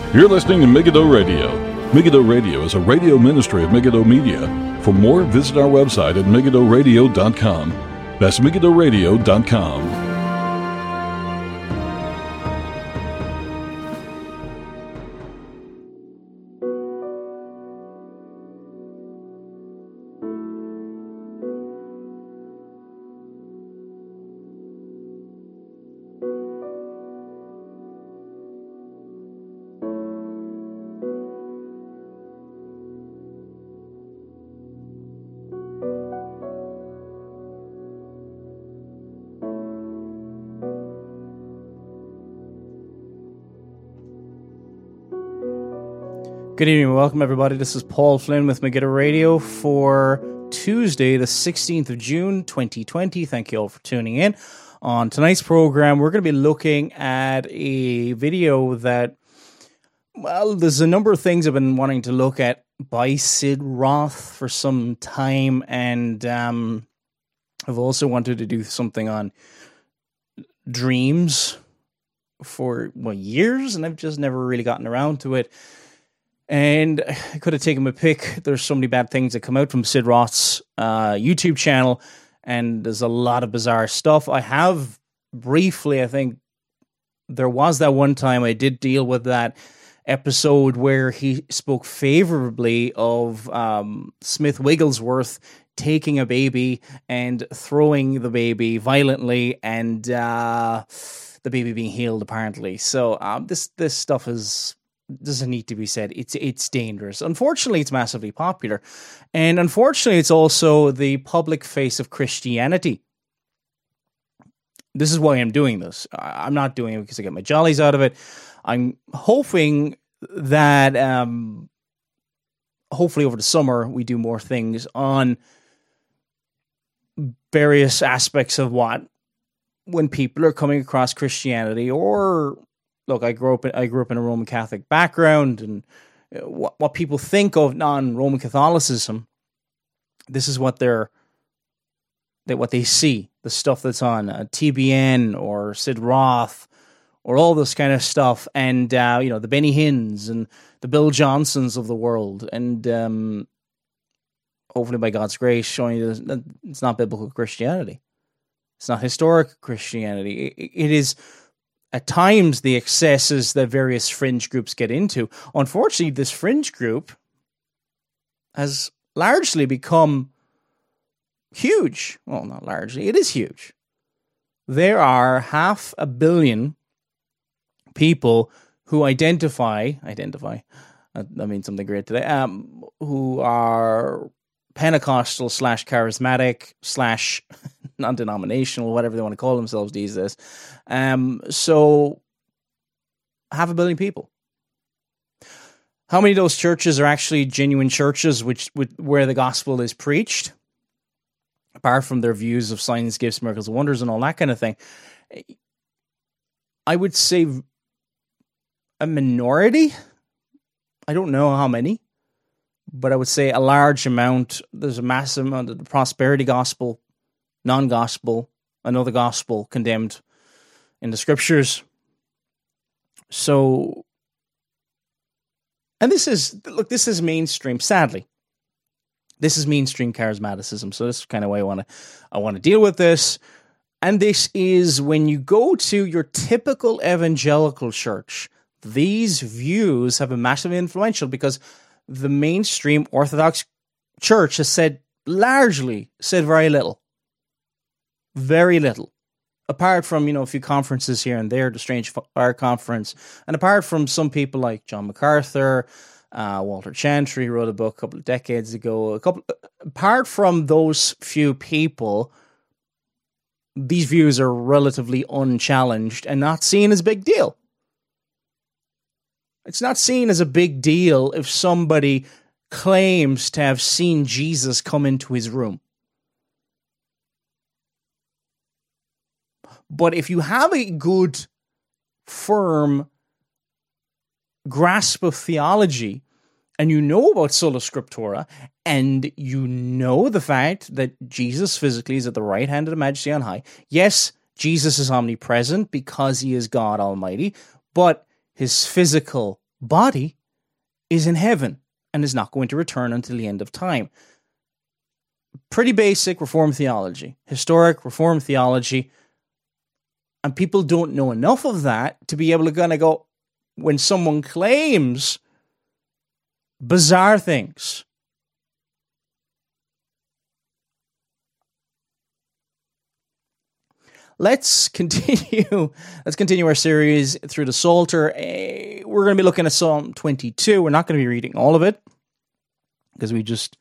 You're listening to Megiddo Radio. Megiddo Radio is a radio ministry of Megiddo Media. For more, visit our website at megiddoradio.com. That's megiddoradio.com. Good evening and welcome everybody. This is Paul Flynn with Megiddo Radio for Tuesday, the 16th of June, 2020. Thank you all for tuning in. On tonight's program, we're going to be looking at a video that, well, there's a number of things I've been wanting to look at by Sid Roth for some time, and I've also wanted to do something on dreams for, years, and I've just never really gotten around to it. And I could have taken my pick. There's so many bad things that come out from Sid Roth's YouTube channel, and there's a lot of bizarre stuff. I have briefly, I think there was that one time I did deal with that episode where he spoke favorably of Smith Wigglesworth taking a baby and throwing the baby violently, and the baby being healed apparently. So this stuff doesn't need to be said. It's dangerous. Unfortunately, it's massively popular. And unfortunately, it's also the public face of Christianity. This is why I'm doing this. I'm not doing it because I get my jollies out of it. I'm hoping that hopefully over the summer we do more things on various aspects of when people are coming across Christianity or... Look, I grew up in a Roman Catholic background, and what people think of non-Roman Catholicism, this is what they see, the stuff that's on TBN or Sid Roth or all this kind of stuff, and the Benny Hinns and the Bill Johnsons of the world, and hopefully by God's grace, showing you that it's not biblical Christianity, it's not historic Christianity. It is. At times, the excesses that various fringe groups get into. Unfortunately, this fringe group has largely become huge. Well, not largely. It is huge. There are 500 million people who identify, that means something great today, who are Pentecostal / charismatic / non-denominational, whatever they want to call themselves these days. So 500 million people. How many of those churches are actually genuine churches where the gospel is preached? Apart from their views of signs, gifts, miracles, and wonders, and all that kind of thing. I would say a minority. I don't know how many, but I would say a large amount. There's a massive amount of the prosperity gospel, non-gospel, another gospel condemned in the scriptures. So, and this is mainstream, sadly. This is mainstream charismaticism. So this is kind of way I want to deal with this. And this is when you go to your typical evangelical church, these views have been massively influential because the mainstream Orthodox church has said very little. Very little. Apart from, a few conferences here and there, the Strange Fire Conference, and apart from some people like John MacArthur, Walter Chantry wrote a book a couple of decades ago. Apart from those few people, these views are relatively unchallenged and not seen as a big deal. It's not seen as a big deal if somebody claims to have seen Jesus come into his room. But if you have a good, firm grasp of theology, and you know about sola scriptura, and you know the fact that Jesus physically is at the right hand of the Majesty on high. Yes, Jesus is omnipresent because he is God Almighty, but his physical body is in heaven and is not going to return until the end of time. Pretty basic Reformed theology, historic Reformed theology. And people don't know enough of that to be able to kind of go, when someone claims bizarre things, let's continue our series through the Psalter. We're going to be looking at Psalm 22. We're not going to be reading all of it because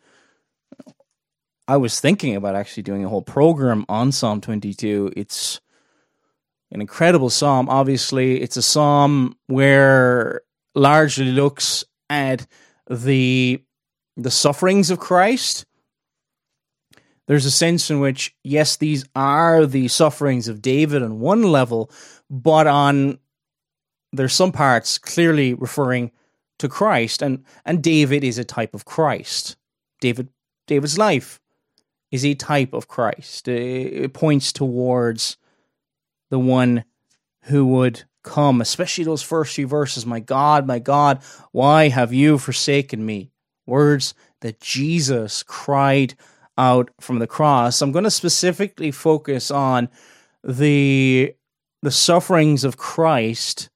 I was thinking about actually doing a whole program on Psalm 22. It's an incredible psalm. Obviously, it's a psalm where largely looks at the sufferings of Christ. There's a sense in which, yes, these are the sufferings of David on one level, but there's some parts clearly referring to Christ, and David is a type of Christ. David's life is a type of Christ. It points towards the one who would come, especially those first few verses. My God, why have you forsaken me? Words that Jesus cried out from the cross. I'm going to specifically focus on the sufferings of Christ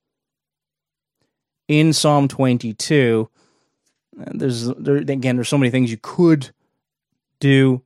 in Psalm 22. There's so many things you could do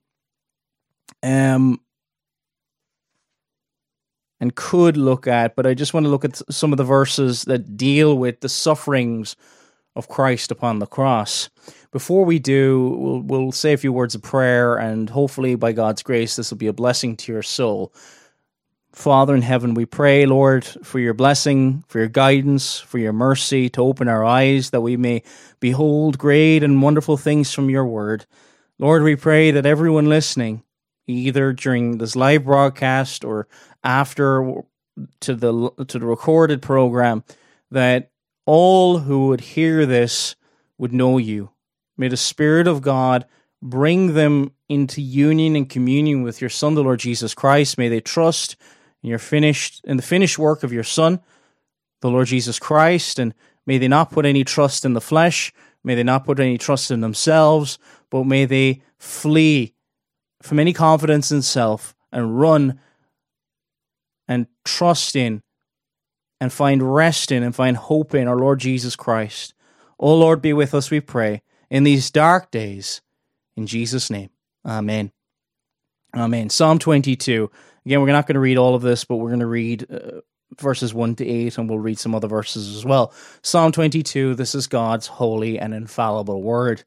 and could look at, but I just want to look at some of the verses that deal with the sufferings of Christ upon the cross. Before we do, we'll say a few words of prayer, and hopefully by God's grace this will be a blessing to your soul. Father in heaven, we pray, Lord, for your blessing, for your guidance, for your mercy, to open our eyes that we may behold great and wonderful things from your word. Lord, we pray that everyone listening, either during this live broadcast or after to the recorded program, that all who would hear this would know you. May the Spirit of God bring them into union and communion with your Son, the Lord Jesus Christ. May they trust in the finished work of your Son, the Lord Jesus Christ, and may they not put any trust in the flesh. May they not put any trust in themselves, but may they flee from any confidence in self and run and trust in and find rest in and find hope in our Lord Jesus Christ. O Lord, be with us, we pray, in these dark days. In Jesus' name, amen. Amen. Psalm 22. Again, we're not going to read all of this, but we're going to read verses 1 to 8, and we'll read some other verses as well. Psalm 22, this is God's holy and infallible word.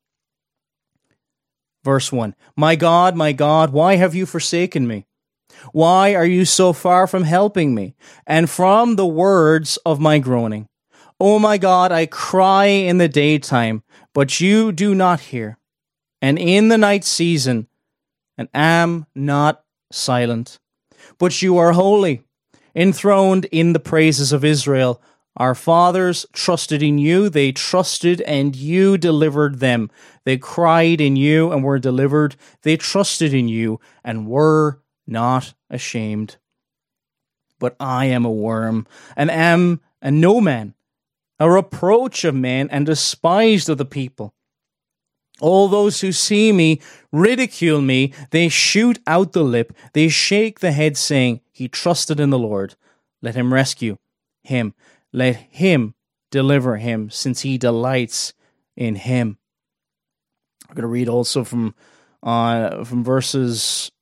Verse 1, my God, why have you forsaken me? Why are you so far from helping me, and from the words of my groaning? O my God, I cry in the daytime, but you do not hear, and in the night season, and am not silent. But you are holy, enthroned in the praises of Israel. Our fathers trusted in you, they trusted and you delivered them. They cried in you and were delivered. They trusted in you and were not ashamed. But I am a worm, and am a no man, a reproach of men, and despised of the people. All those who see me ridicule me. They shoot out the lip. They shake the head, saying, he trusted in the Lord. Let him rescue him. Let him deliver him, since he delights in him. I'm going to read also from verses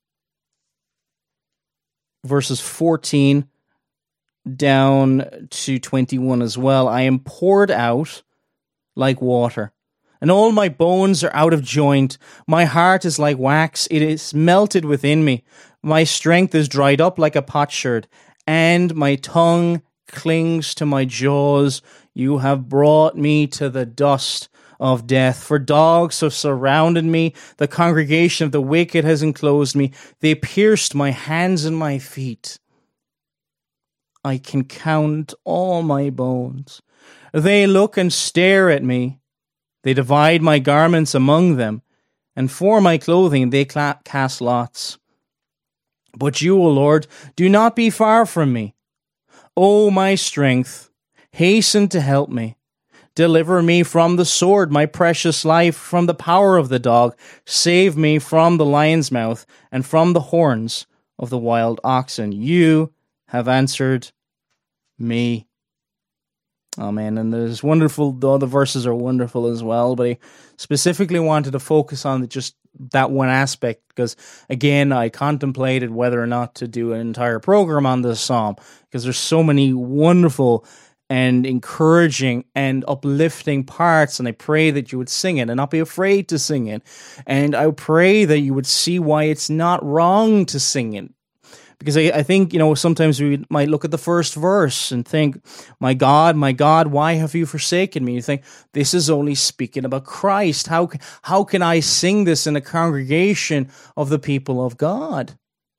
14 down to 21 as well. I am poured out like water, and all my bones are out of joint. My heart is like wax, it is melted within me. My strength is dried up like a potsherd, and my tongue clings to my jaws. You have brought me to the dust of death. For dogs have surrounded me. The congregation of the wicked has enclosed me. They pierced my hands and my feet. I can count all my bones. They look and stare at me. They divide my garments among them, and for my clothing they cast lots. But you, O Lord, do not be far from me. O my strength, hasten to help me. Deliver me from the sword, my precious life, from the power of the dog. Save me from the lion's mouth and from the horns of the wild oxen. You have answered me. Amen. And there's wonderful, the other verses are wonderful as well, but I specifically wanted to focus on just that one aspect because, again, I contemplated whether or not to do an entire program on this psalm because there's so many wonderful and encouraging and uplifting parts, and I pray that you would sing it and not be afraid to sing it. And I pray that you would see why it's not wrong to sing it. Because I think, sometimes we might look at the first verse and think, my God, why have you forsaken me? You think, this is only speaking about Christ. How can I sing this in a congregation of the people of God?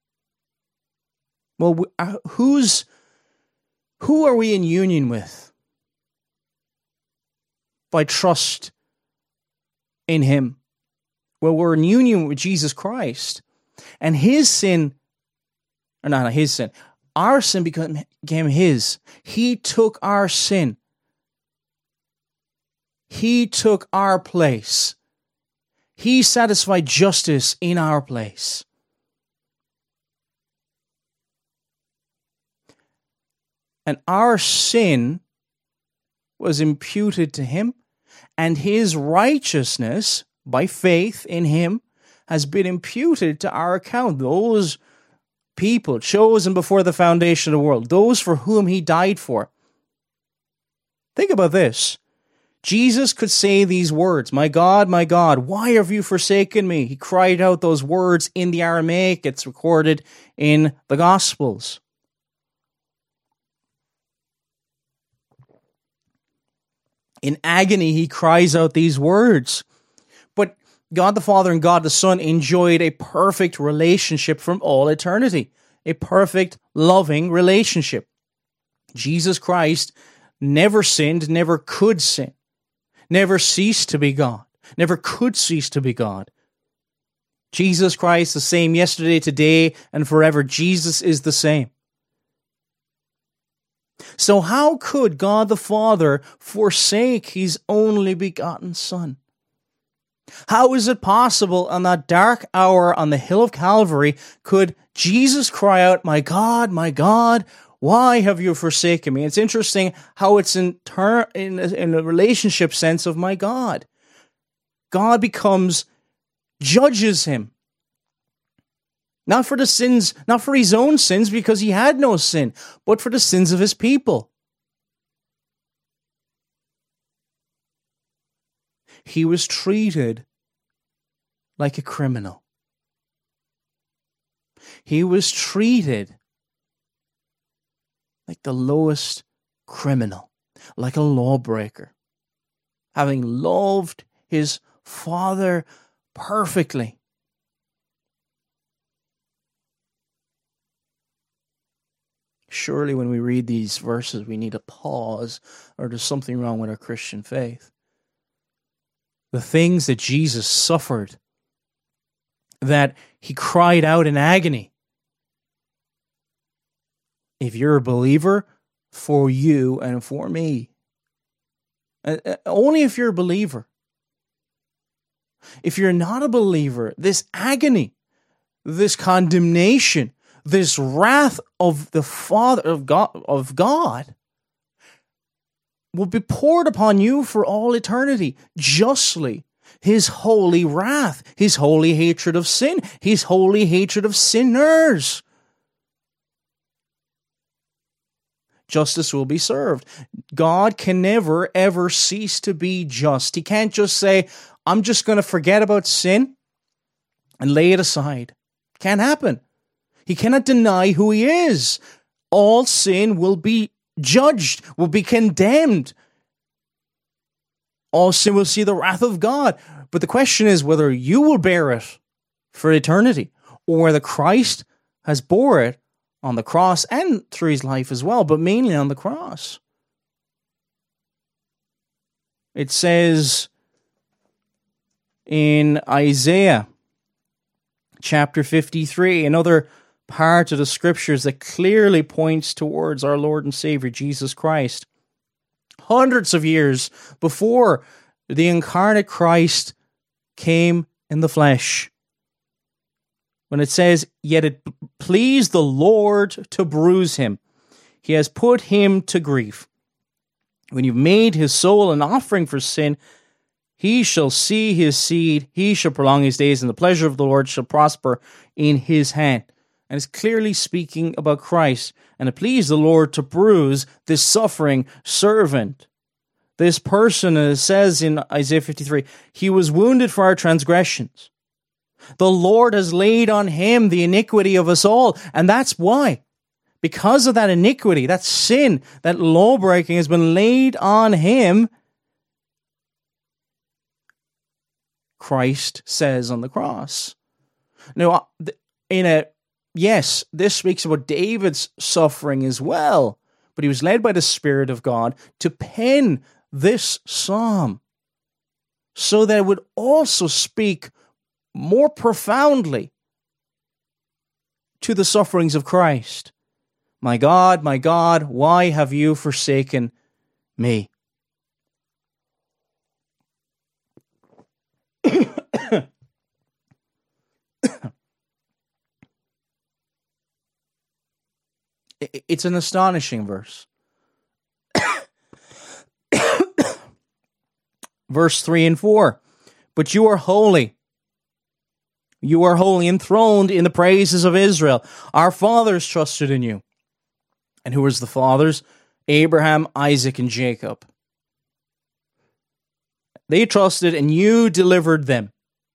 Well, who are we in union with? By trust in Him. Well, we're in union with Jesus Christ. And His sin, or not His sin, our sin became His. He took our sin. He took our place. He satisfied justice in our place. And our sin was imputed to Him, and His righteousness, by faith in Him, has been imputed to our account. Those people chosen before the foundation of the world, those for whom He died for. Think about this. Jesus could say these words, my God, why have you forsaken me? He cried out those words in the Aramaic. It's recorded in the Gospels. In agony, He cries out these words. But God the Father and God the Son enjoyed a perfect relationship from all eternity. A perfect, loving relationship. Jesus Christ never sinned, never could sin. Never ceased to be God. Never could cease to be God. Jesus Christ, the same yesterday, today, and forever. Jesus is the same. So how could God the Father forsake His only begotten Son? How is it possible on that dark hour on the hill of Calvary could Jesus cry out, my God, why have you forsaken me? It's interesting how it's in a relationship sense of my God. God judges him. Not for the sins, not for His own sins, because He had no sin, but for the sins of His people. He was treated like a criminal. He was treated like the lowest criminal, like a lawbreaker, having loved His Father perfectly. Surely when we read these verses, we need a pause, or there's something wrong with our Christian faith. The things that Jesus suffered, that He cried out in agony. If you're a believer, for you and for me. Only if you're a believer. If you're not a believer, this agony, this condemnation, this wrath of the Father of God will be poured upon you for all eternity, justly. His holy wrath, His holy hatred of sin, His holy hatred of sinners. Justice will be served. God can never, ever cease to be just. He can't just say, I'm just going to forget about sin and lay it aside. Can't happen. He cannot deny who He is. All sin will be judged, will be condemned. All sin will see the wrath of God. But the question is whether you will bear it for eternity, or whether Christ has bore it on the cross and through His life as well, but mainly on the cross. It says in Isaiah chapter 53, another part of the scriptures that clearly points towards our Lord and Savior Jesus Christ. hundreds of years before the incarnate Christ came in the flesh. When it says, "Yet it pleased the Lord to bruise him. He has put him to grief. When you've made his soul an offering for sin, he shall see his seed. He shall prolong his days, and the pleasure of the Lord shall prosper in his hand." And it's clearly speaking about Christ. And it pleased the Lord to bruise this suffering servant. This person, as it says in Isaiah 53, he was wounded for our transgressions. The Lord has laid on him the iniquity of us all. And that's why. Because of that iniquity, that sin, that law-breaking has been laid on him, Christ says on the cross. Now, yes, this speaks about David's suffering as well, but he was led by the Spirit of God to pen this psalm so that it would also speak more profoundly to the sufferings of Christ. My God, why have you forsaken me? It's an astonishing verse. Verse 3 and 4. But you are holy. You are holy, enthroned in the praises of Israel. Our fathers trusted in you. And who was the fathers? Abraham, Isaac, and Jacob. They trusted and you delivered them.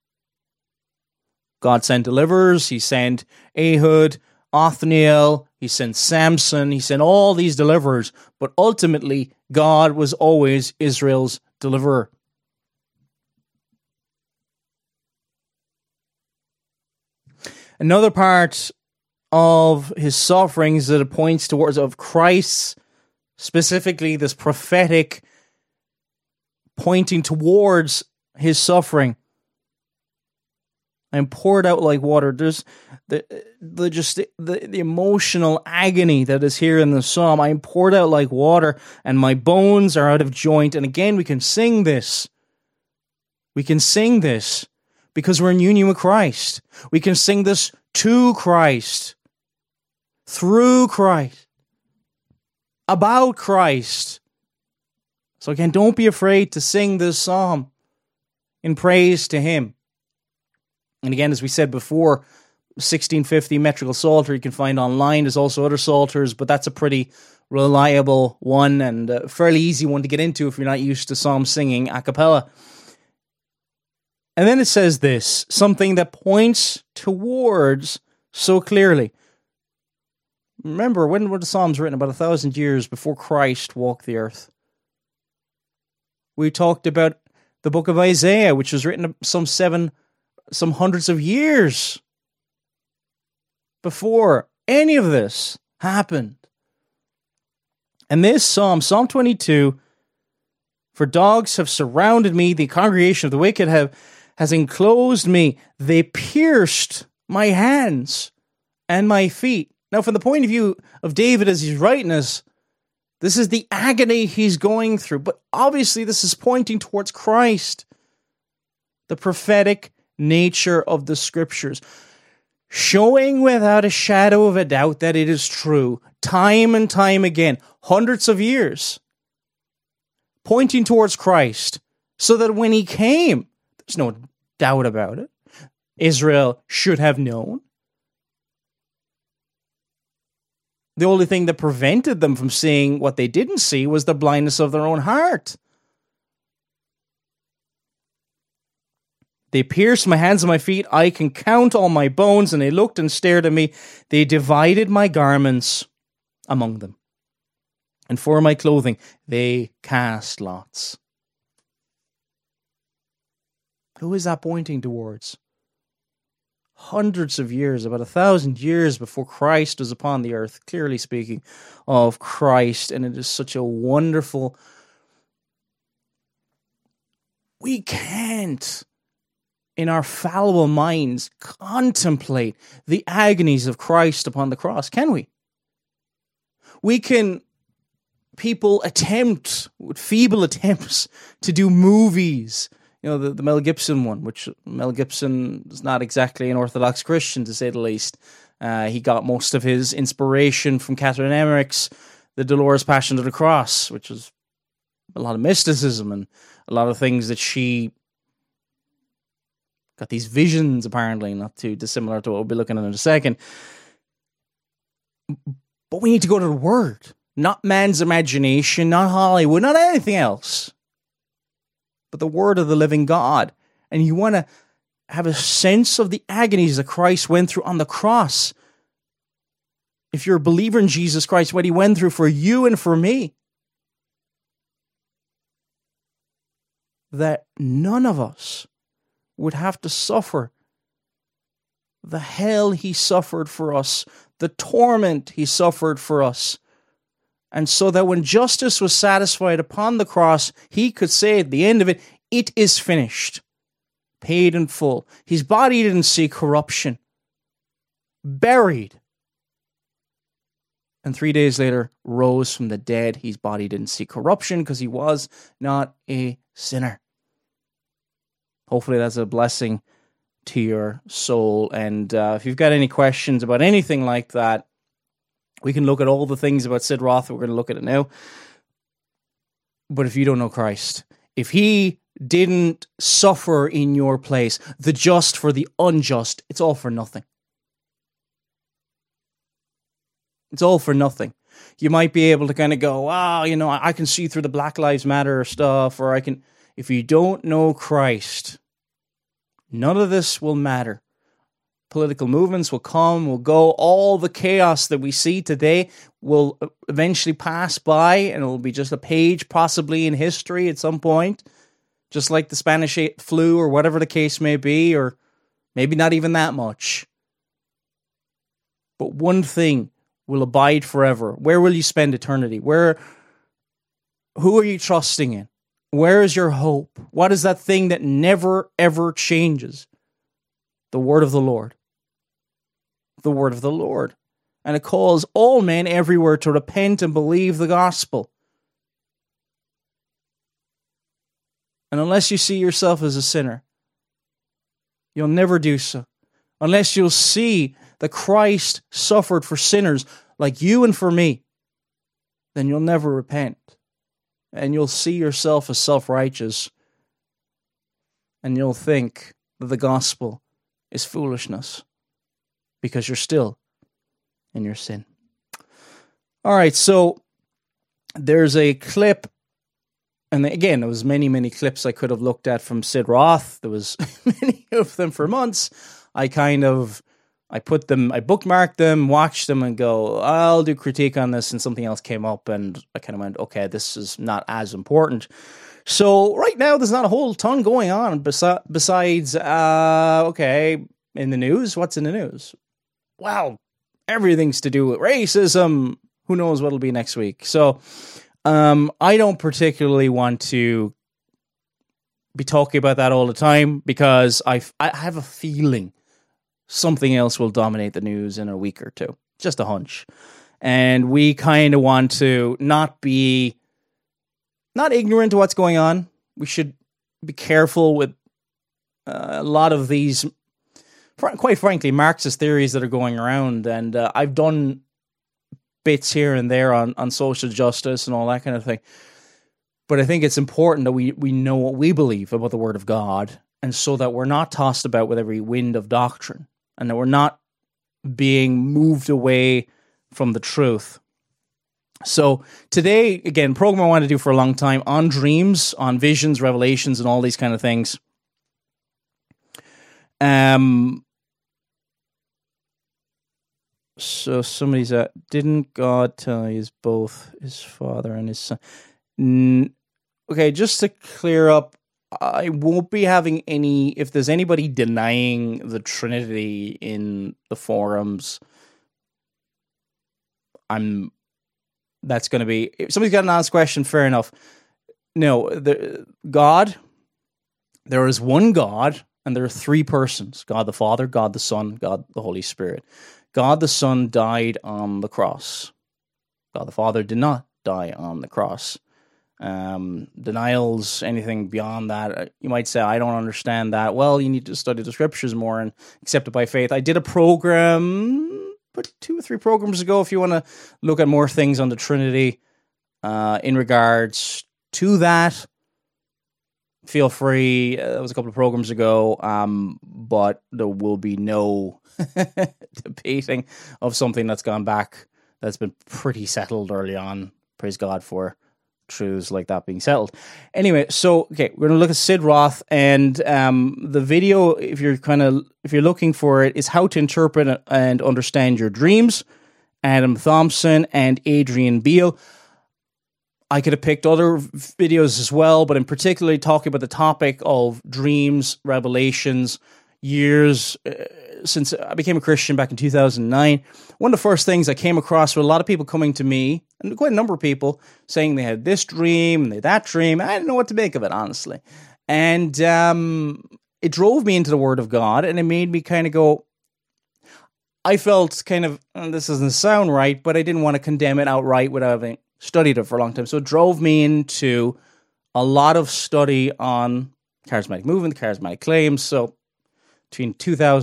God sent deliverers. He sent Ehud, Othniel, he sent Samson, he sent all these deliverers, but ultimately God was always Israel's deliverer. Another part of his sufferings that it points towards of Christ, specifically this prophetic pointing towards his suffering. I am poured out like water. There's the emotional agony that is here in the psalm. I am poured out like water, and my bones are out of joint. And again, we can sing this. We can sing this because we're in union with Christ. We can sing this to Christ, through Christ, about Christ. So again, don't be afraid to sing this psalm in praise to him. And again, as we said before, 1650 metrical psalter you can find online. There's also other psalters, but that's a pretty reliable one and a fairly easy one to get into if you're not used to psalm singing a cappella. And then it says this, something that points towards so clearly. Remember, when were the Psalms written? About 1,000 years before Christ walked the earth. We talked about the book of Isaiah, which was written some hundreds of years before any of this happened. And this Psalm 22, for dogs have surrounded me, the congregation of the wicked has enclosed me, they pierced my hands and my feet. Now, from the point of view of David as he's writing this is the agony he's going through. But obviously this is pointing towards Christ, the prophetic nature of the scriptures, showing without a shadow of a doubt that it is true, time and time again, hundreds of years, pointing towards Christ, so that when he came, there's no doubt about it, Israel should have known. The only thing that prevented them from seeing what they didn't see was the blindness of their own heart. They pierced my hands and my feet. I can count all my bones. And they looked and stared at me. They divided my garments among them. And for my clothing, they cast lots. Who is that pointing towards? Hundreds of years, about 1,000 years before Christ was upon the earth, clearly speaking of Christ. And it is such a wonderful... We can't, in our fallible minds, contemplate the agonies of Christ upon the cross, can we? We can people attempt, with feeble attempts, to do movies. The Mel Gibson one, which Mel Gibson is not exactly an Orthodox Christian, to say the least. He got most of his inspiration from Catherine Emmerich's The Dolores Passion of the Cross, which is a lot of mysticism and a lot of things that she got these visions, apparently, not too dissimilar to what we'll be looking at in a second. But we need to go to the Word, not man's imagination, not Hollywood, not anything else, but the Word of the living God. And you want to have a sense of the agonies that Christ went through on the cross. If you're a believer in Jesus Christ, what he went through for you and for me, that none of us would have to suffer the hell he suffered for us, the torment he suffered for us. And so that when justice was satisfied upon the cross, he could say at the end of it, it is finished, paid in full. His body didn't see corruption, buried. And 3 days later, rose from the dead. His body didn't see corruption because he was not a sinner. Hopefully that's a blessing to your soul. And if you've got any questions about anything like that, we can look at all the things about Sid Roth. We're going to look at it now. But if you don't know Christ, if he didn't suffer in your place, the just for the unjust, it's all for nothing. It's all for nothing. You might be able to kind of go, I can see through the Black Lives Matter stuff, or I can... If you don't know Christ, none of this will matter. Political movements will come, will go. All the chaos that we see today will eventually pass by, and it will be just a page possibly in history at some point, just like the Spanish flu or whatever the case may be, or maybe not even that much. But one thing will abide forever. Where will you spend eternity? Who are you trusting in? Where is your hope? What is that thing that never, ever changes? The word of the Lord. The word of the Lord. And it calls all men everywhere to repent and believe the gospel. And unless you see yourself as a sinner, you'll never do so. Unless you'll see that Christ suffered for sinners like you and for me, then you'll never repent. And you'll see yourself as self-righteous. And you'll think that the gospel is foolishness because you're still in your sin. All right, so there's a clip, and again, there was many, many clips I could have looked at from Sid Roth. There was many of them for months. I bookmarked them, watched them, and go, I'll do critique on this, and something else came up, and I kind of went, okay, this is not as important. So right now, there's not a whole ton going on besides, okay, in the news. What's in the news? Well, everything's to do with racism. Who knows what'll be next week? So I don't particularly want to be talking about that all the time because I have a feeling something else will dominate the news in a week or two. Just a hunch. And we kind of want to not ignorant to what's going on. We should be careful with a lot of these, quite frankly, Marxist theories that are going around. And I've done bits here and there on social justice and all that kind of thing. But I think it's important that we know what we believe about the Word of God, and so that we're not tossed about with every wind of doctrine, and that we're not being moved away from the truth. So today, again, program I want to do for a long time on dreams, on visions, revelations, and all these kind of things. So somebody's didn't God tell you both his Father and his Son? Okay, just to clear up, I won't be having any, if there's anybody denying the Trinity in the forums, that's going to be, if somebody's got an honest question, fair enough. No, God, there is one God, and there are three persons: God the Father, God the Son, God the Holy Spirit. God the Son died on the cross. God the Father did not die on the cross. Denials, anything beyond that, you might say, I don't understand that. Well, you need to study the scriptures more and accept it by faith. I did a program, but 2 or 3 programs ago, if you want to look at more things on the Trinity in regards to that, feel free. That was a couple of programs ago, but there will be no debating of something that's gone back, that's been pretty settled early on. Praise God for truths like that being settled. Anyway, so okay, we're going to look at Sid Roth, and the video, if you're looking for it, is How to Interpret and Understand Your Dreams. Adam Thompson and Adrian Beale. I could have picked other videos as well, but in particularly talking about the topic of dreams, revelations, years since I became a Christian back in 2009. One of the first things I came across were a lot of people coming to me, and quite a number of people, saying they had this dream and they had that dream. I didn't know what to make of it, honestly. And it drove me into the Word of God, and it made me kind of go, I felt kind of, this doesn't sound right, but I didn't want to condemn it outright without having studied it for a long time. So it drove me into a lot of study on charismatic movement, charismatic claims. So between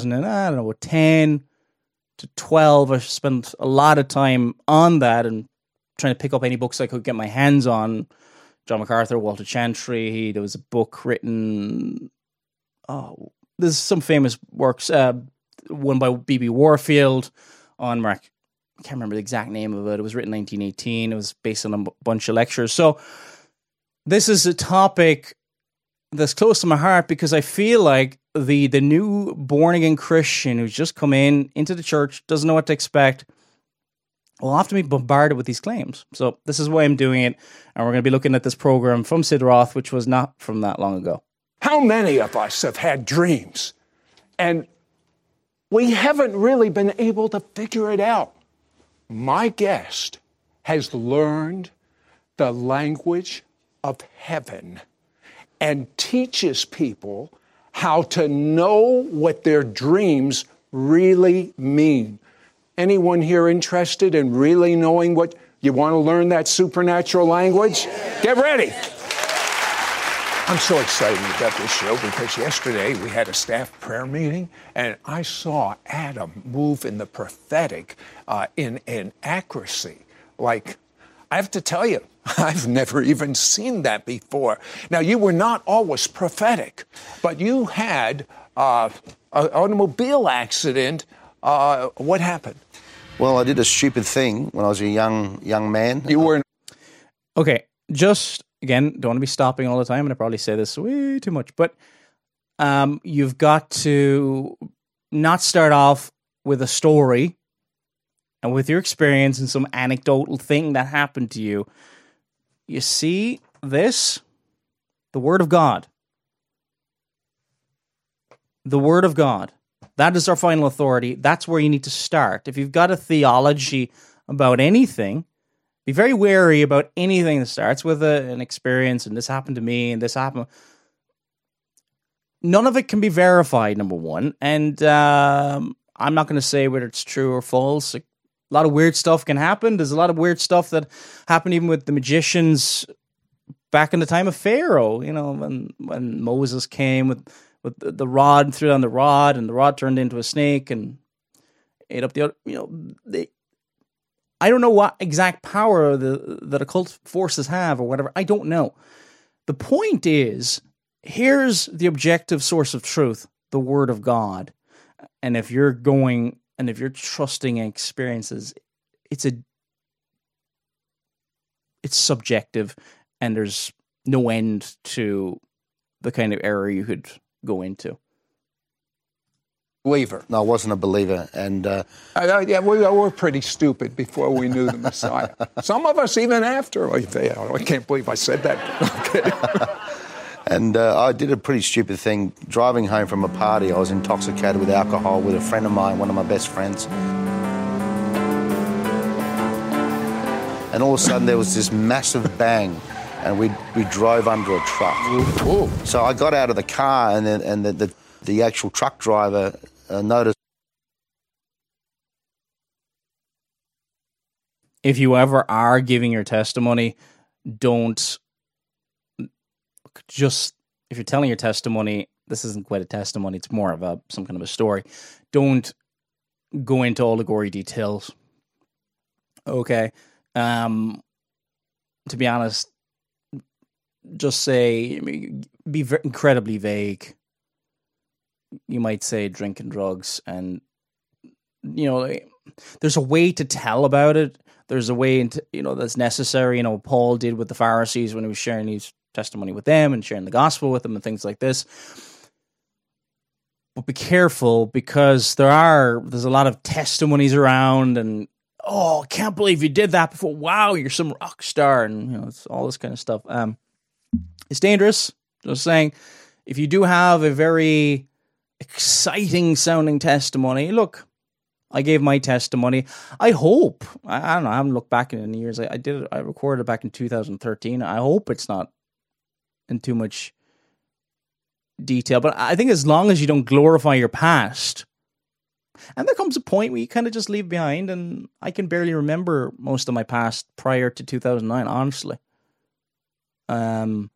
2010 to 12, I spent a lot of time on that and trying to pick up any books I could get my hands on. John MacArthur, Walter Chantry. There was a book written, there's some famous works, one by B.B. Warfield on Mark. I can't remember the exact name of it. It was written in 1918. It was based on a bunch of lectures. So this is a topic that's close to my heart because I feel like the new born-again Christian who's just come into the church, doesn't know what to expect, will often be bombarded with these claims. So this is why I'm doing it, and we're going to be looking at this program from Sid Roth, which was not from that long ago. How many of us have had dreams, and we haven't really been able to figure it out? My guest has learned the language of heaven and teaches people how to know what their dreams really mean. Anyone here interested in really knowing what you want to learn, that supernatural language? Get ready. I'm so excited about this show because yesterday we had a staff prayer meeting and I saw Adam move in the prophetic in accuracy. Like, I have to tell you, I've never even seen that before. Now, you were not always prophetic, but you had an automobile accident. What happened? Well, I did a stupid thing when I was a young man. You were... Okay, just... Again, don't want to be stopping all the time, and I probably say this way too much, but you've got to not start off with a story and with your experience and some anecdotal thing that happened to you. You see this? The Word of God. The Word of God. That is our final authority. That's where you need to start. If you've got a theology about anything, be very wary about anything that starts with an experience, and this happened to me, and this happened. None of it can be verified, number one. And I'm not going to say whether it's true or false. A lot of weird stuff can happen. There's a lot of weird stuff that happened even with the magicians back in the time of Pharaoh. You know, when Moses came with the rod, threw down the rod, and the rod turned into a snake and ate up the other. You know, I don't know what exact power that occult forces have or whatever. I don't know. The point is, here's the objective source of truth, the Word of God. And if you're trusting in experiences, it's subjective, and there's no end to the kind of error you could go into. Believer. No, I wasn't a believer. And yeah, we were pretty stupid before we knew the Messiah. Some of us even after. I can't believe I said that. Okay. And I did a pretty stupid thing. Driving home from a party, I was intoxicated with alcohol with a friend of mine, one of my best friends. And all of a sudden there was this massive bang, and we drove under a truck. Ooh. So I got out of the car, and the actual truck driver noticed. if you ever are giving your testimony, don't just, if you're telling your testimony, this isn't quite a testimony, it's more of some kind of a story. Don't go into all the gory details. Okay. To be honest, just say, be incredibly vague. You might say drink and drugs, and there's a way to tell about it. There's a way that's necessary. Paul did with the Pharisees when he was sharing his testimony with them and sharing the gospel with them and things like this. But be careful, because there's a lot of testimonies around, and I can't believe you did that before. Wow, you're some rock star, and it's all this kind of stuff. It's dangerous. Just saying, if you do have a very exciting sounding testimony, look, I gave my testimony. I hope, I don't know, I haven't looked back in years. I recorded it back in 2013. I hope it's not in too much detail, but I think as long as you don't glorify your past, and there comes a point where you kind of just leave behind, and I can barely remember most of my past prior to 2009, honestly. Was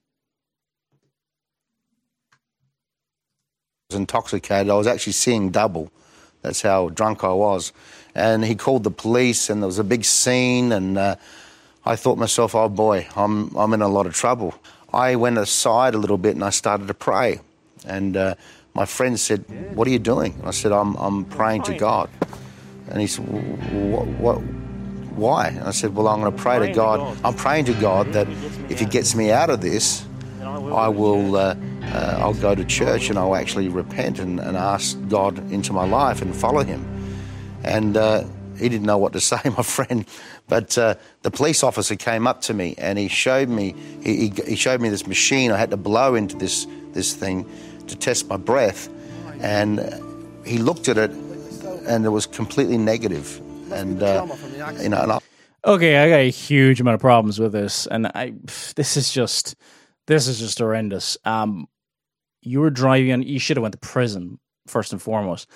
intoxicated. I was actually seeing double. That's how drunk I was. And he called the police, and there was a big scene, and I thought to myself, oh boy, I'm in a lot of trouble. I went aside a little bit and I started to pray. And my friend said, what are you doing? And I said, I'm praying to God. And he said, what? Why? And I said, well, I'm going to pray to God. I'm praying to God that if he gets me out of this, I will, I'll go to church and I'll actually repent and ask God into my life and follow him. And he didn't know what to say, my friend. But the police officer came up to me and he showed me, he showed me this machine. I had to blow into this thing to test my breath. And he looked at it and it was completely negative. And, okay, I got a huge amount of problems with this. And this is just horrendous. You were driving, and you should have went to prison, first and foremost.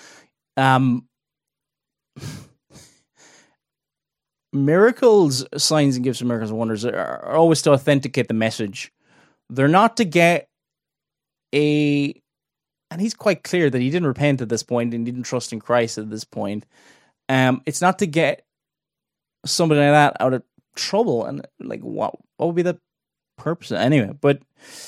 Miracles, signs and gifts of miracles and wonders are always to authenticate the message. They're not to get and he's quite clear that he didn't repent at this point and didn't trust in Christ at this point. It's not to get somebody like that out of trouble, and like what would be the purpose anyway? But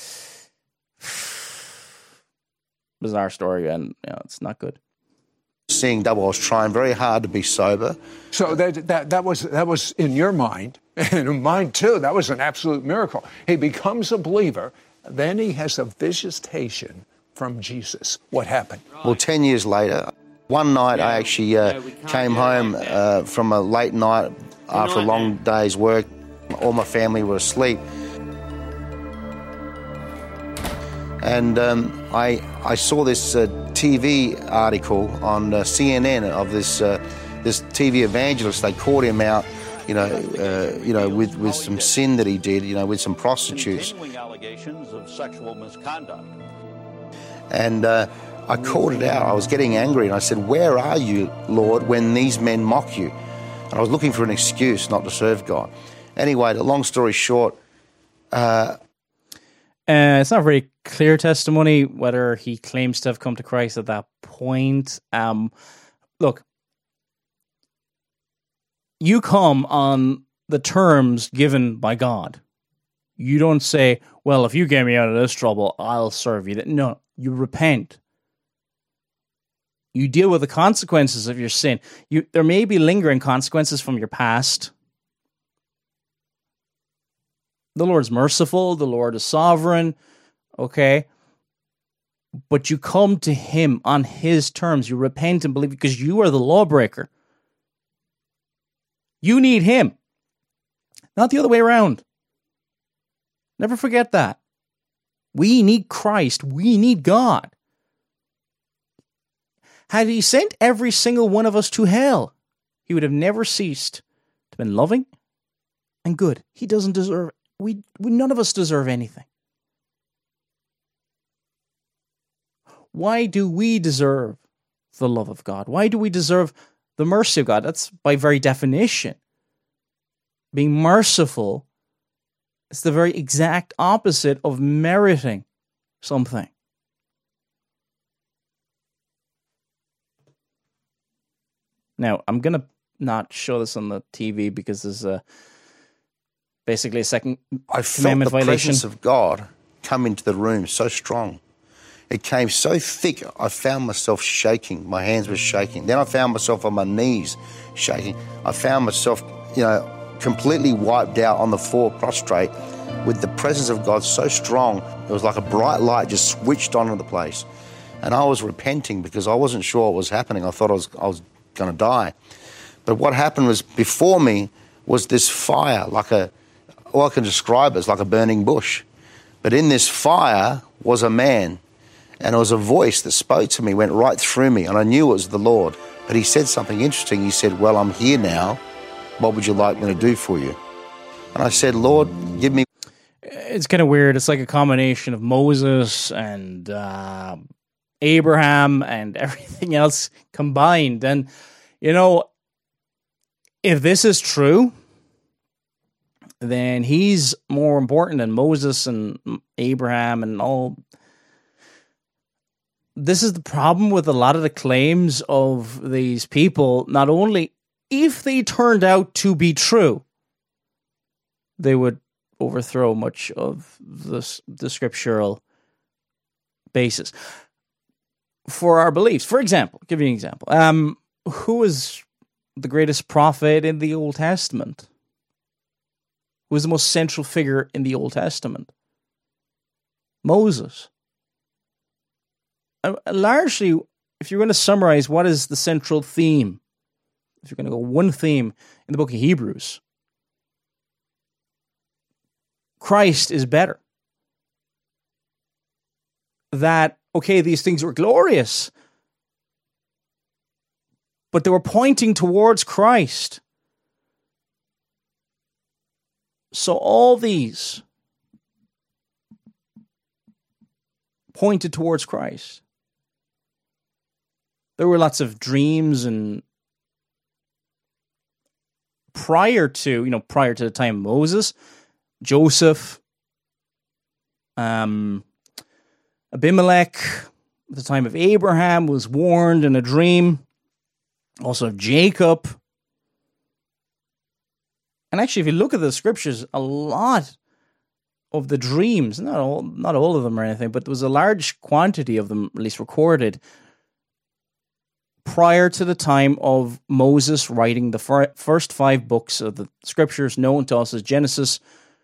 bizarre story, and it's not good. Seeing double, I was trying very hard to be sober. So that was in your mind, and in mine too. That was an absolute miracle. He becomes a believer, then he has a visitation from Jesus. What happened? Well, 10 years later, one night I actually came home from a late night after a long day's work. All my family were asleep. And I saw this TV article on CNN of this TV evangelist. They caught him out, with some sin that he did, with some prostitutes. Allegations of sexual misconduct. And I called it out. I was getting angry, and I said, "Where are you, Lord, when these men mock you?" And I was looking for an excuse not to serve God. Anyway, the long story short. It's not a very clear testimony whether he claims to have come to Christ at that point. Look, you come on the terms given by God. You don't say, well, if you get me out of this trouble, I'll serve you. No, you repent. You deal with the consequences of your sin. There may be lingering consequences from your past. The Lord's merciful. The Lord is sovereign. Okay? But you come to him on his terms. You repent and believe because you are the lawbreaker. You need him. Not the other way around. Never forget that. We need Christ. We need God. Had he sent every single one of us to hell, he would have never ceased to be loving and good. He doesn't deserve it. We none of us deserve anything. Why do we deserve the love of God? Why do we deserve the mercy of God? That's by very definition. being merciful is the very exact opposite of meriting something. Now, I'm going to not show this on the TV because there's basically a second I felt commandment the violation. presence of God come into the room so strong. It came so thick, I found myself shaking. My hands were shaking. Then I found myself on my knees shaking. I found myself, completely wiped out on the floor, prostrate, with the presence of God so strong. It was like a bright light just switched onto the place. And I was repenting because I wasn't sure what was happening. I thought I was going to die. But what happened was, before me was this fire, all I can describe it as like a burning bush. But in this fire was a man, and it was a voice that spoke to me, went right through me, and I knew it was the Lord. But he said something interesting. He said, well, I'm here now. What would you like me to do for you? And I said, Lord, give me... It's kind of weird. It's like a combination of Moses and Abraham and everything else combined. And, if this is true, then he's more important than Moses and Abraham and all. This is the problem with a lot of the claims of these people. Not only if they turned out to be true, they would overthrow much of the scriptural basis for our beliefs. For example, I'll give you an example. Who is the greatest prophet in the Old Testament? Who is the most central figure in the Old Testament? Moses. Largely, if you're going to summarize what is the central theme, if you're going to go one theme in the book of Hebrews, Christ is better. That, okay, these things were glorious, but they were pointing towards Christ. So all these pointed towards Christ. There were lots of dreams, and prior to the time of Moses, Joseph, Abimelech, at the time of Abraham, was warned in a dream. Also Jacob. And actually, if you look at the scriptures, a lot of the dreams, not all of them or anything, but there was a large quantity of them, at least recorded, prior to the time of Moses writing the first 5 books of the scriptures known to us as Genesis,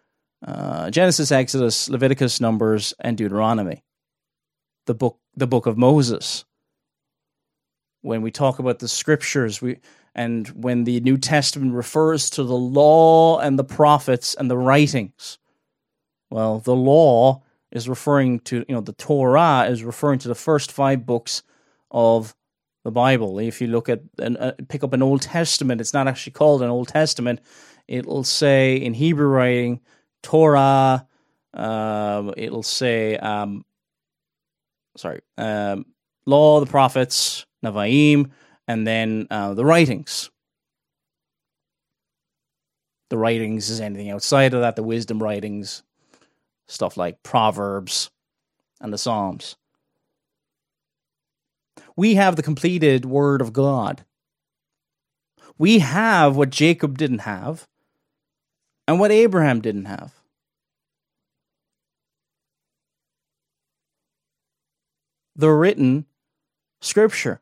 Exodus, Leviticus, Numbers, and Deuteronomy. The book of Moses. When we talk about the scriptures, and when the New Testament refers to the law and the prophets and the writings, well, the law is referring to, the Torah is referring to the first 5 books of the Bible. If you look at pick up an Old Testament, it's not actually called an Old Testament. It'll say in Hebrew writing, Torah. It'll say, law, the prophets, Nevi'im, and then the writings. The writings is anything outside of that, the wisdom writings, stuff like Proverbs and the Psalms. We have the completed Word of God. We have what Jacob didn't have and what Abraham didn't have. The written Scripture.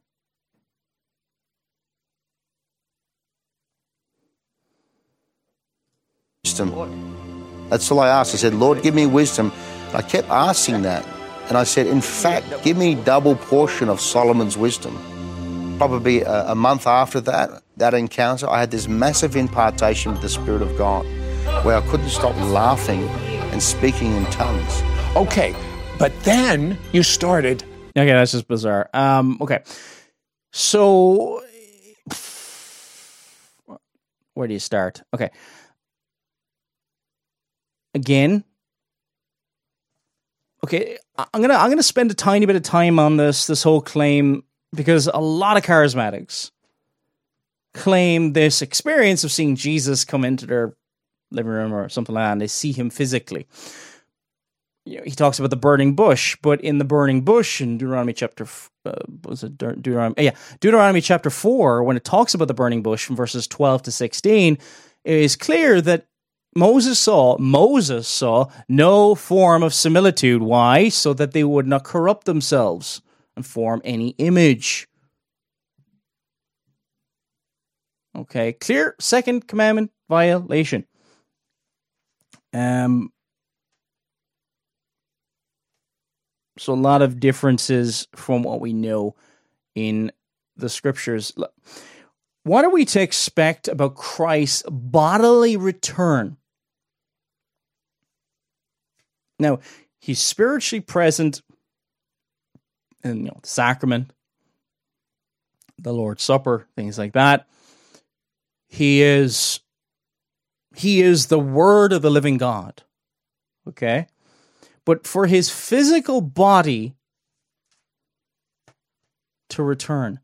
Wisdom. That's all I asked. I said, Lord, give me wisdom. And I kept asking that. And I said, in fact, give me double portion of Solomon's wisdom. Probably a month after that encounter, I had this massive impartation with the Spirit of God where I couldn't stop laughing and speaking in tongues. Okay, but then you started. Okay, that's just bizarre. Okay, so where do you start? Okay, again. Okay, I'm gonna spend a tiny bit of time on this whole claim because a lot of charismatics claim this experience of seeing Jesus come into their living room or something like that, and they see him physically. He talks about the burning bush, but in the burning bush in Deuteronomy chapter Deuteronomy chapter 4, when it talks about the burning bush from verses 12 to 16, it is clear that Moses saw no form of similitude. Why? So that they would not corrupt themselves and form any image. Okay, clear second commandment violation. So a lot of differences from what we know in the scriptures. What are we to expect about Christ's bodily return? Now, he's spiritually present in the sacrament, the Lord's Supper, things like that. He is the Word of the living God. Okay? But for his physical body to return,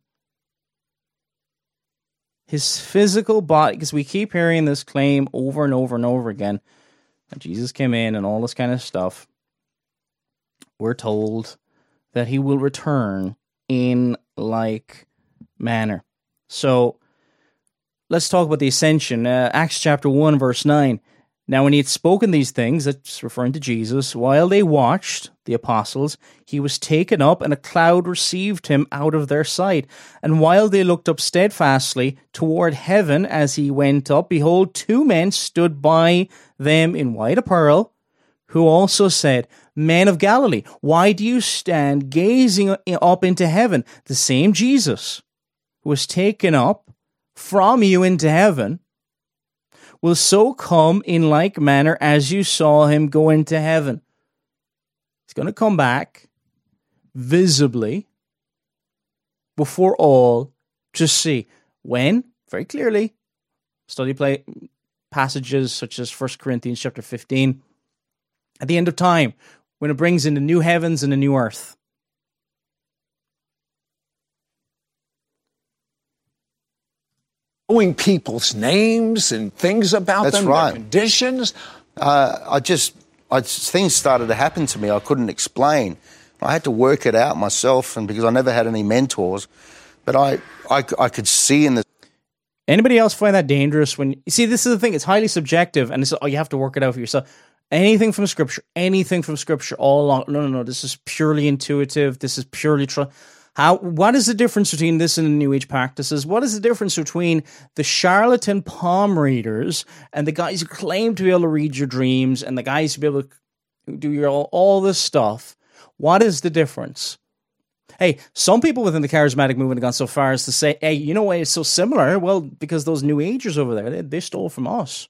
his physical body, because we keep hearing this claim over and over and over again, that Jesus came in and all this kind of stuff, we're told that he will return in like manner. So let's talk about the ascension. Acts chapter 1, verse 9. Now, when he had spoken these things, that's referring to Jesus, while they watched, the apostles, he was taken up, and a cloud received him out of their sight. And while they looked up steadfastly toward heaven as he went up, behold, 2 men stood by them in white apparel, who also said, Men of Galilee, why do you stand gazing up into heaven? The same Jesus who was taken up from you into heaven will so come in like manner as you saw him go into heaven. He's going to come back visibly before all to see. When? Very clearly. Study passages such as 1 Corinthians chapter 15. At the end of time, when it brings in the new heavens and the new earth. Knowing people's names and things about That's them, right. their conditions. Things started to happen to me I couldn't explain. I had to work it out myself, and because I never had any mentors, but I could see in the. Anybody else find that dangerous? When you see, this is the thing; it's highly subjective, and it's you have to work it out for yourself. Anything from Scripture, all along. No. This is purely intuitive. This is purely what is the difference between this and the New Age practices? What is the difference between the charlatan palm readers and the guys who claim to be able to read your dreams and the guys who be able to do all this stuff? What is the difference? Hey, some people within the charismatic movement have gone so far as to say, hey, you know why it's so similar? Well, because those New Agers over there, they stole from us.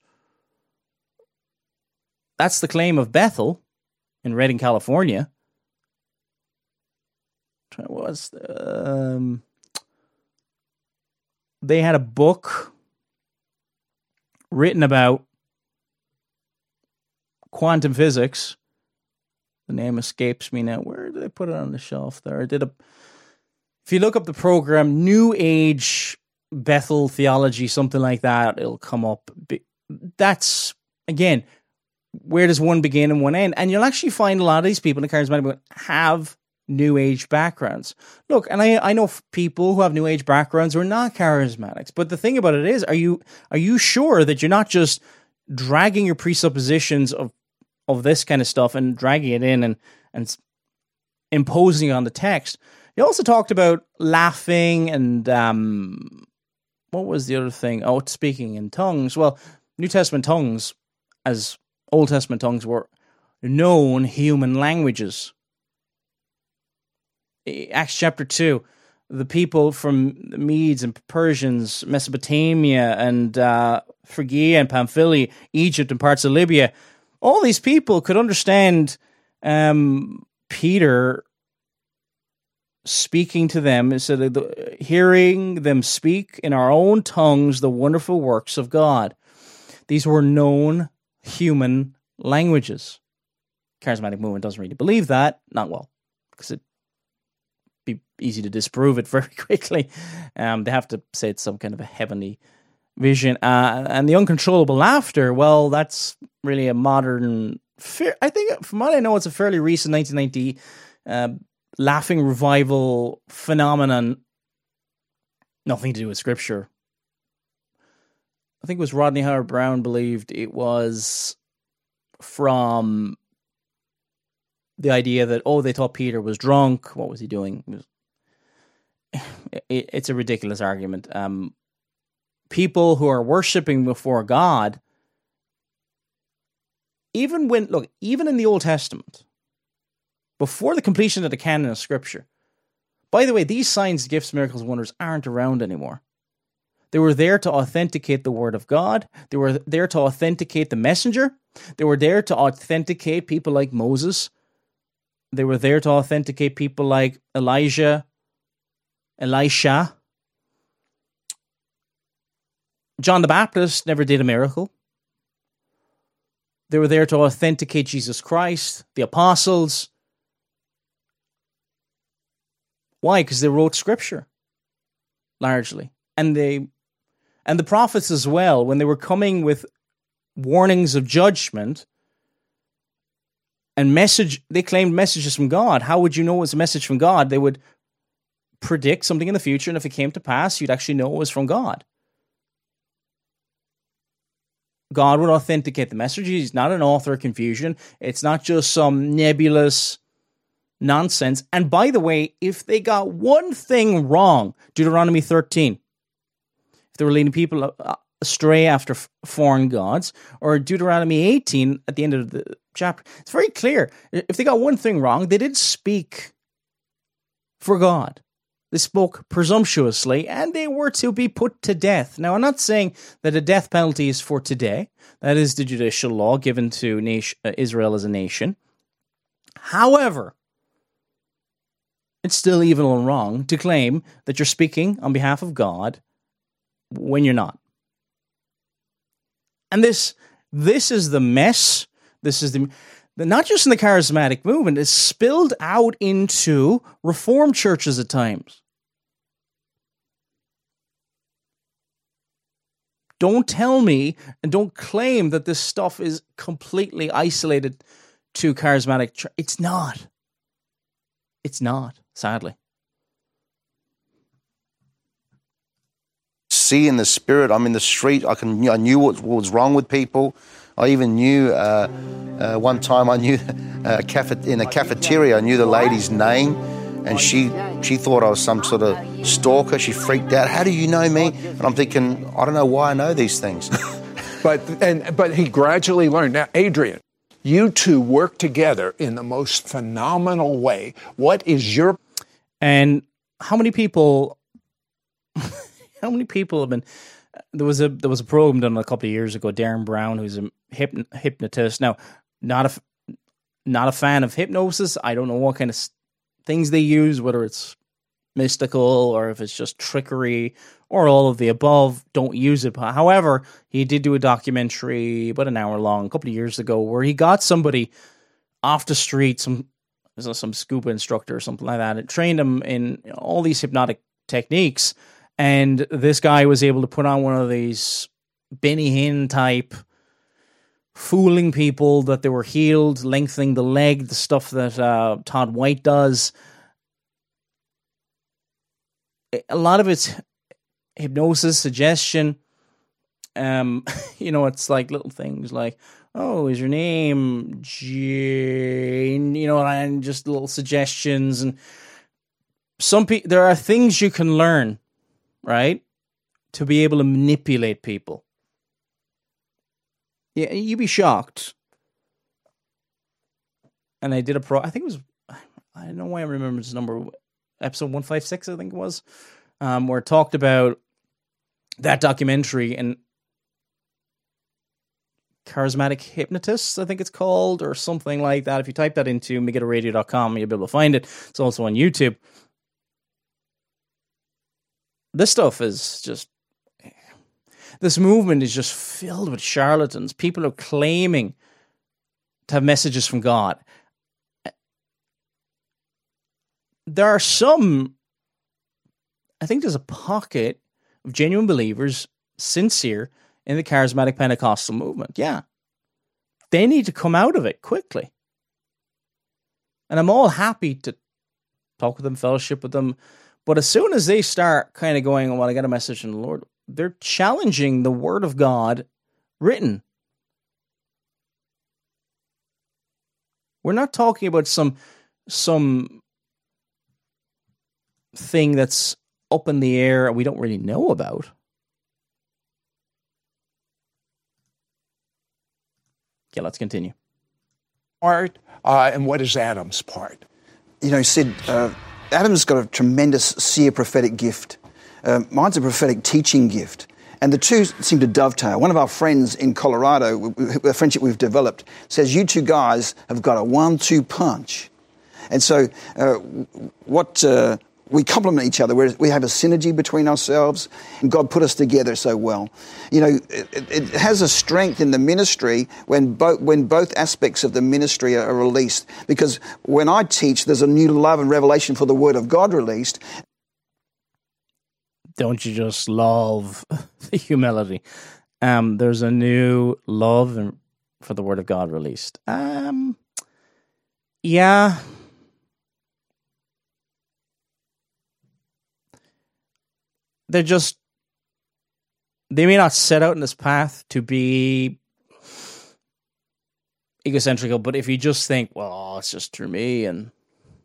That's the claim of Bethel in Redding, California. They had a book written about quantum physics. The name escapes me now. Where did I put it on the shelf there? If you look up the program, New Age Bethel Theology, something like that, it'll come up. That's, again, where does one begin and one end? And you'll actually find a lot of these people in the charismatic movement have New Age backgrounds. Look, and I know people who have New Age backgrounds who are not charismatics. But the thing about it is, are you sure that you're not just dragging your presuppositions of this kind of stuff and dragging it in and imposing it on the text? You also talked about laughing and what was the other thing? Oh, speaking in tongues. Well, New Testament tongues, as Old Testament tongues, were known human languages. Acts chapter 2, the people from the Medes and Persians, Mesopotamia and Phrygia and Pamphylia, Egypt and parts of Libya, all these people could understand Peter speaking to them. It said, hearing them speak in our own tongues the wonderful works of God. These were known human languages. Charismatic movement doesn't really believe that. Not well, because it'd be easy to disprove it very quickly. They have to say it's some kind of a heavenly vision. And the uncontrollable laughter, well, that's really a modern, I think, from what I know, it's a fairly recent 1990 laughing revival phenomenon. Nothing to do with scripture. I think it was Rodney Howard-Browne believed it was from the idea that, they thought Peter was drunk. What was he doing? It's a ridiculous argument. People who are worshiping before God, even in the Old Testament, before the completion of the canon of Scripture, by the way, these signs, gifts, miracles, wonders aren't around anymore. They were there to authenticate the Word of God. They were there to authenticate the messenger. They were there to authenticate people like Moses. They were there to authenticate people like Elisha. John the Baptist never did a miracle. They were there to authenticate Jesus Christ, the apostles. Why? Because they wrote scripture, largely. And the prophets as well, when they were coming with warnings of judgment and they claimed messages from God. How would you know it was a message from God? They would predict something in the future, and if it came to pass, you'd actually know it was from God. God would authenticate the message. He's not an author of confusion. It's not just some nebulous nonsense. And by the way, if they got one thing wrong, Deuteronomy 13, if they were leading people astray after foreign gods, or Deuteronomy 18 at the end of the chapter, it's very clear. If they got one thing wrong, they didn't speak for God. They spoke presumptuously, and they were to be put to death. Now, I'm not saying that a death penalty is for today. That is the judicial law given to Israel as a nation. However, it's still evil and wrong to claim that you're speaking on behalf of God when you're not. And this is the mess. This is not just in the charismatic movement, it's spilled out into Reformed churches at times. Don't tell me and don't claim that this stuff is completely isolated to charismatic church. It's not. It's not, sadly. See in the spirit. I'm in the street. I knew what was wrong with people. I even knew one time I knew in a cafeteria. I knew the lady's name, and she thought I was some sort of stalker. She freaked out. How do you know me? And I'm thinking, I don't know why I know these things. But he gradually learned. Now, Adrian, you two work together in the most phenomenal way. What is your... And how many people have been... There was a program done a couple of years ago, Darren Brown, who's a hypnotist. Now, not a fan of hypnosis. I don't know what kind of things they use, whether it's mystical or if it's just trickery or all of the above. Don't use it. However, he did do a documentary about an hour long a couple of years ago where he got somebody off the street, some scuba instructor or something like that, and trained him in all these hypnotic techniques. And this guy was able to put on one of these Benny Hinn type, fooling people that they were healed, lengthening the leg, the stuff that Todd White does. A lot of it's hypnosis, suggestion. It's like little things like, oh, is your name Jane? And just little suggestions. And there are things you can learn, right, to be able to manipulate people. Yeah, you'd be shocked. And I did I think it was, I don't know why I remember this number, episode 156, I think it was, where it talked about that documentary and charismatic hypnotists, I think it's called, or something like that. If you type that into MegadoRadio.com, you'll be able to find it. It's also on YouTube. This stuff is just... This movement is just filled with charlatans. People are claiming to have messages from God. There are some... I think there's a pocket of genuine believers sincere in the charismatic Pentecostal movement. Yeah. They need to come out of it quickly. And I'm all happy to talk with them, fellowship with them. But as soon as they start kind of going, well, I got a message from the Lord, they're challenging the Word of God written. We're not talking about some thing that's up in the air and we don't really know about. Okay, let's continue. Part, and what is Adam's part? You know, Sid, Adam's got a tremendous seer prophetic gift. Mine's a prophetic teaching gift. And the two seem to dovetail. One of our friends in Colorado, a friendship we've developed, says you two guys have got a 1-2 punch. And so we complement each other. We have a synergy between ourselves, and God put us together so well. You know, it has a strength in the ministry when both aspects of the ministry are released. Because when I teach, there's a new love and revelation for the Word of God released. Don't you just love the humility? There's a new love for the Word of God released. Yeah. They may not set out in this path to be egocentrical, but if you just think, well, it's just through me, and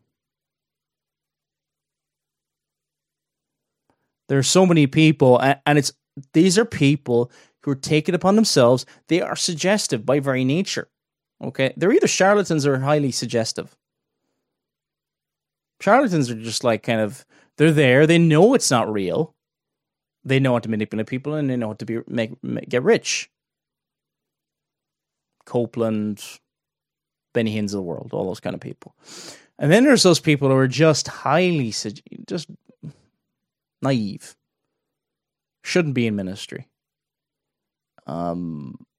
there are so many people, and these are people who are taking it upon themselves. They are suggestive by very nature. Okay, they're either charlatans or highly suggestive. Charlatans are just like they're there. They know it's not real. They know how to manipulate people, and they know how to get rich. Copeland, Benny Hinn's of the world, all those kind of people. And then there's those people who are just highly, just naive. Shouldn't be in ministry. And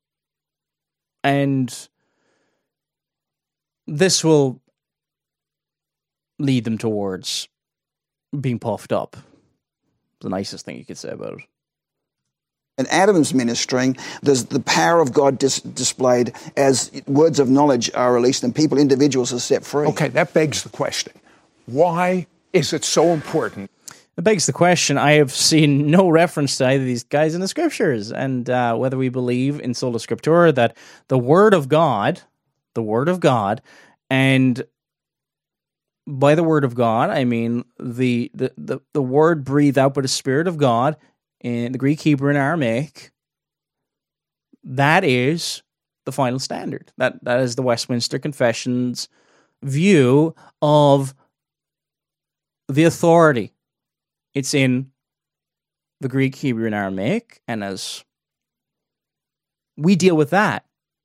this will lead them towards being puffed up. The nicest thing you could say about it. In Adam's ministering, there's the power of God displayed as words of knowledge are released and individuals are set free. Okay, that begs the question. Why is it so important? It begs the question. I have seen no reference to either of these guys in the scriptures, and whether we believe in sola scriptura, that the Word of God, and by the Word of God, I mean the word breathed out by the Spirit of God in the Greek, Hebrew, and Aramaic. That is the final standard. That is the Westminster Confession's view of the authority. It's in the Greek, Hebrew, and Aramaic, and as we deal with that,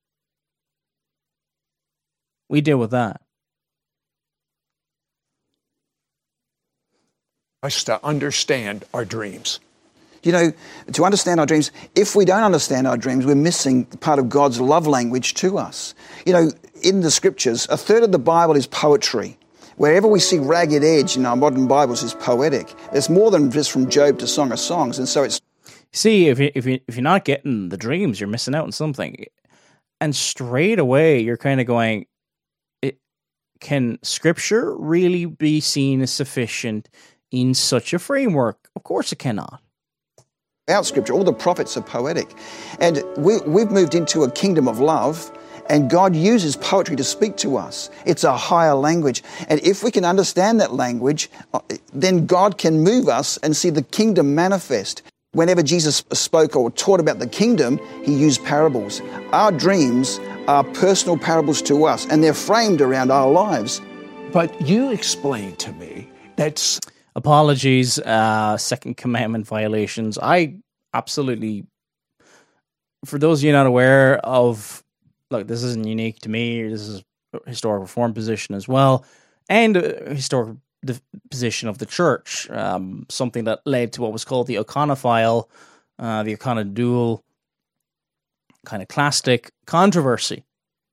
Us to understand our dreams. You know, to understand our dreams, if we don't understand our dreams, we're missing part of God's love language to us. You know, in the scriptures, a third of the Bible is poetry. Wherever we see ragged edge in our modern Bibles is poetic. It's more than just from Job to Song of Songs, and so it's... See, if you're not getting the dreams, you're missing out on something. And straight away, you're kind of going, can Scripture really be seen as sufficient in such a framework? Of course it cannot. Out Scripture, all the prophets are poetic. And we've moved into a kingdom of love, and God uses poetry to speak to us. It's a higher language. And if we can understand that language, then God can move us and see the kingdom manifest. Whenever Jesus spoke or taught about the kingdom, he used parables. Our dreams are personal parables to us, and they're framed around our lives. But you explained to me that's... Apologies, Second Commandment violations. I absolutely, for those of you not aware of, look, this isn't unique to me. This is a historical reform position as well, and a historical position of the church. Something that led to what was called the Oconophile, the Oconodual iconoclastic controversy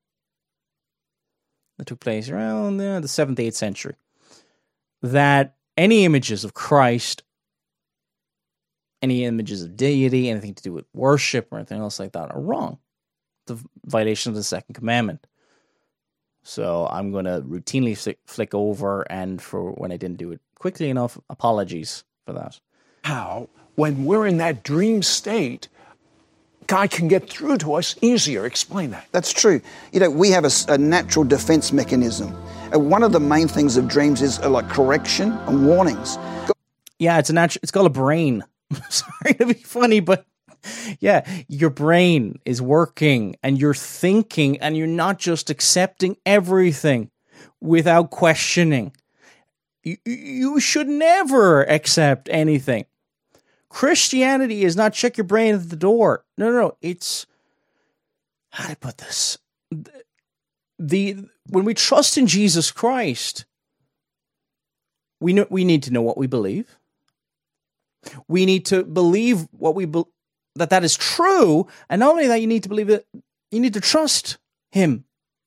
that took place around the 7th, 8th century. That any images of Christ any images of deity, anything to do with worship or anything else like that are wrong. The violation of the second commandment. So I'm going to routinely flick over, and for when I didn't do it quickly enough, apologies for that. How, when we're in that dream state, God can get through to us easier. Explain that. That's true. You know, we have a natural defense mechanism. One of the main things of dreams is like correction and warnings. Yeah, it's called a brain. Sorry to be funny, but yeah, your brain is working and you're thinking and you're not just accepting everything without questioning. You should never accept anything. Christianity is not check your brain at the door. No. It's, how do I put this? When we trust in Jesus Christ, we need to know what we believe. We need to believe what that is true, and not only that, you need to believe it. You need to trust Him.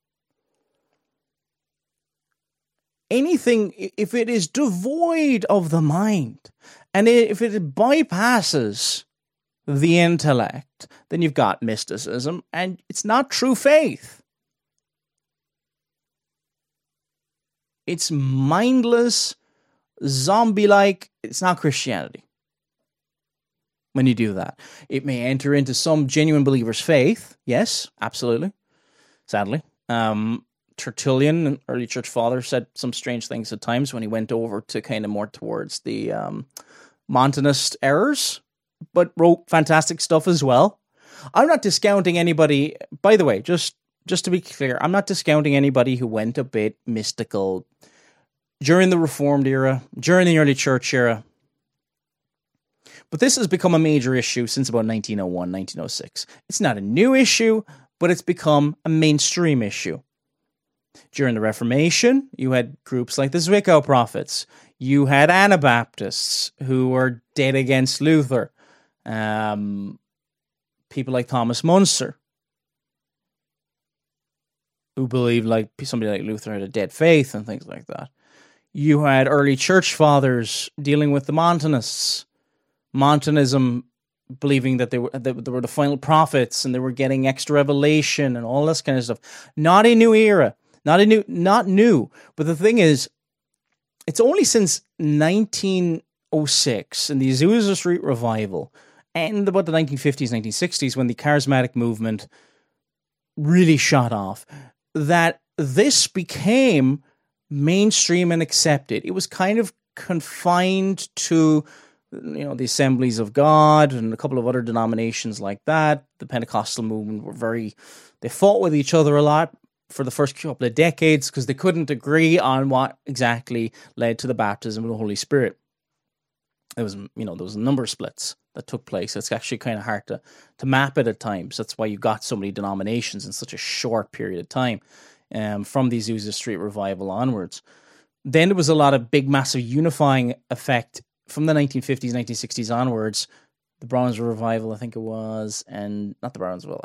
Anything, if it is devoid of the mind, and if it bypasses the intellect, then you've got mysticism, and it's not true faith. It's mindless, zombie-like. It's not Christianity. When you do that, it may enter into some genuine believer's faith. Yes, absolutely. Sadly. Tertullian, an early church father, said some strange things at times when he went over to kind of more towards the Montanist errors, but wrote fantastic stuff as well. I'm not discounting anybody, by the way, just to be clear, I'm not discounting anybody who went a bit mystical during the Reformed era, during the early church era. But this has become a major issue since about 1901, 1906. It's not a new issue, but it's become a mainstream issue. During the Reformation, you had groups like the Zwickau prophets. You had Anabaptists who were dead against Luther. People like Thomas Munster, who believed like somebody like Luther had a dead faith and things like that. You had early church fathers dealing with the Montanists. Montanism, believing that they were the final prophets and they were getting extra revelation and all this kind of stuff. Not a new era, not new. But the thing is, it's only since 1906 in the Azusa Street revival and about the 1950s, 1960s when the charismatic movement really shot off that this became mainstream and accepted. It was kind of confined to the Assemblies of God and a couple of other denominations like that. The Pentecostal movement they fought with each other a lot for the first couple of decades because they couldn't agree on what exactly led to the baptism of the Holy Spirit. There was a number of splits that took place. It's actually kind of hard to map it at times. That's why you got so many denominations in such a short period of time, from the Azusa Street revival onwards. Then there was a lot of big, massive unifying effect from the 1950s, 1960s onwards. The Brownsville revival, I think it was, and not the Brownsville.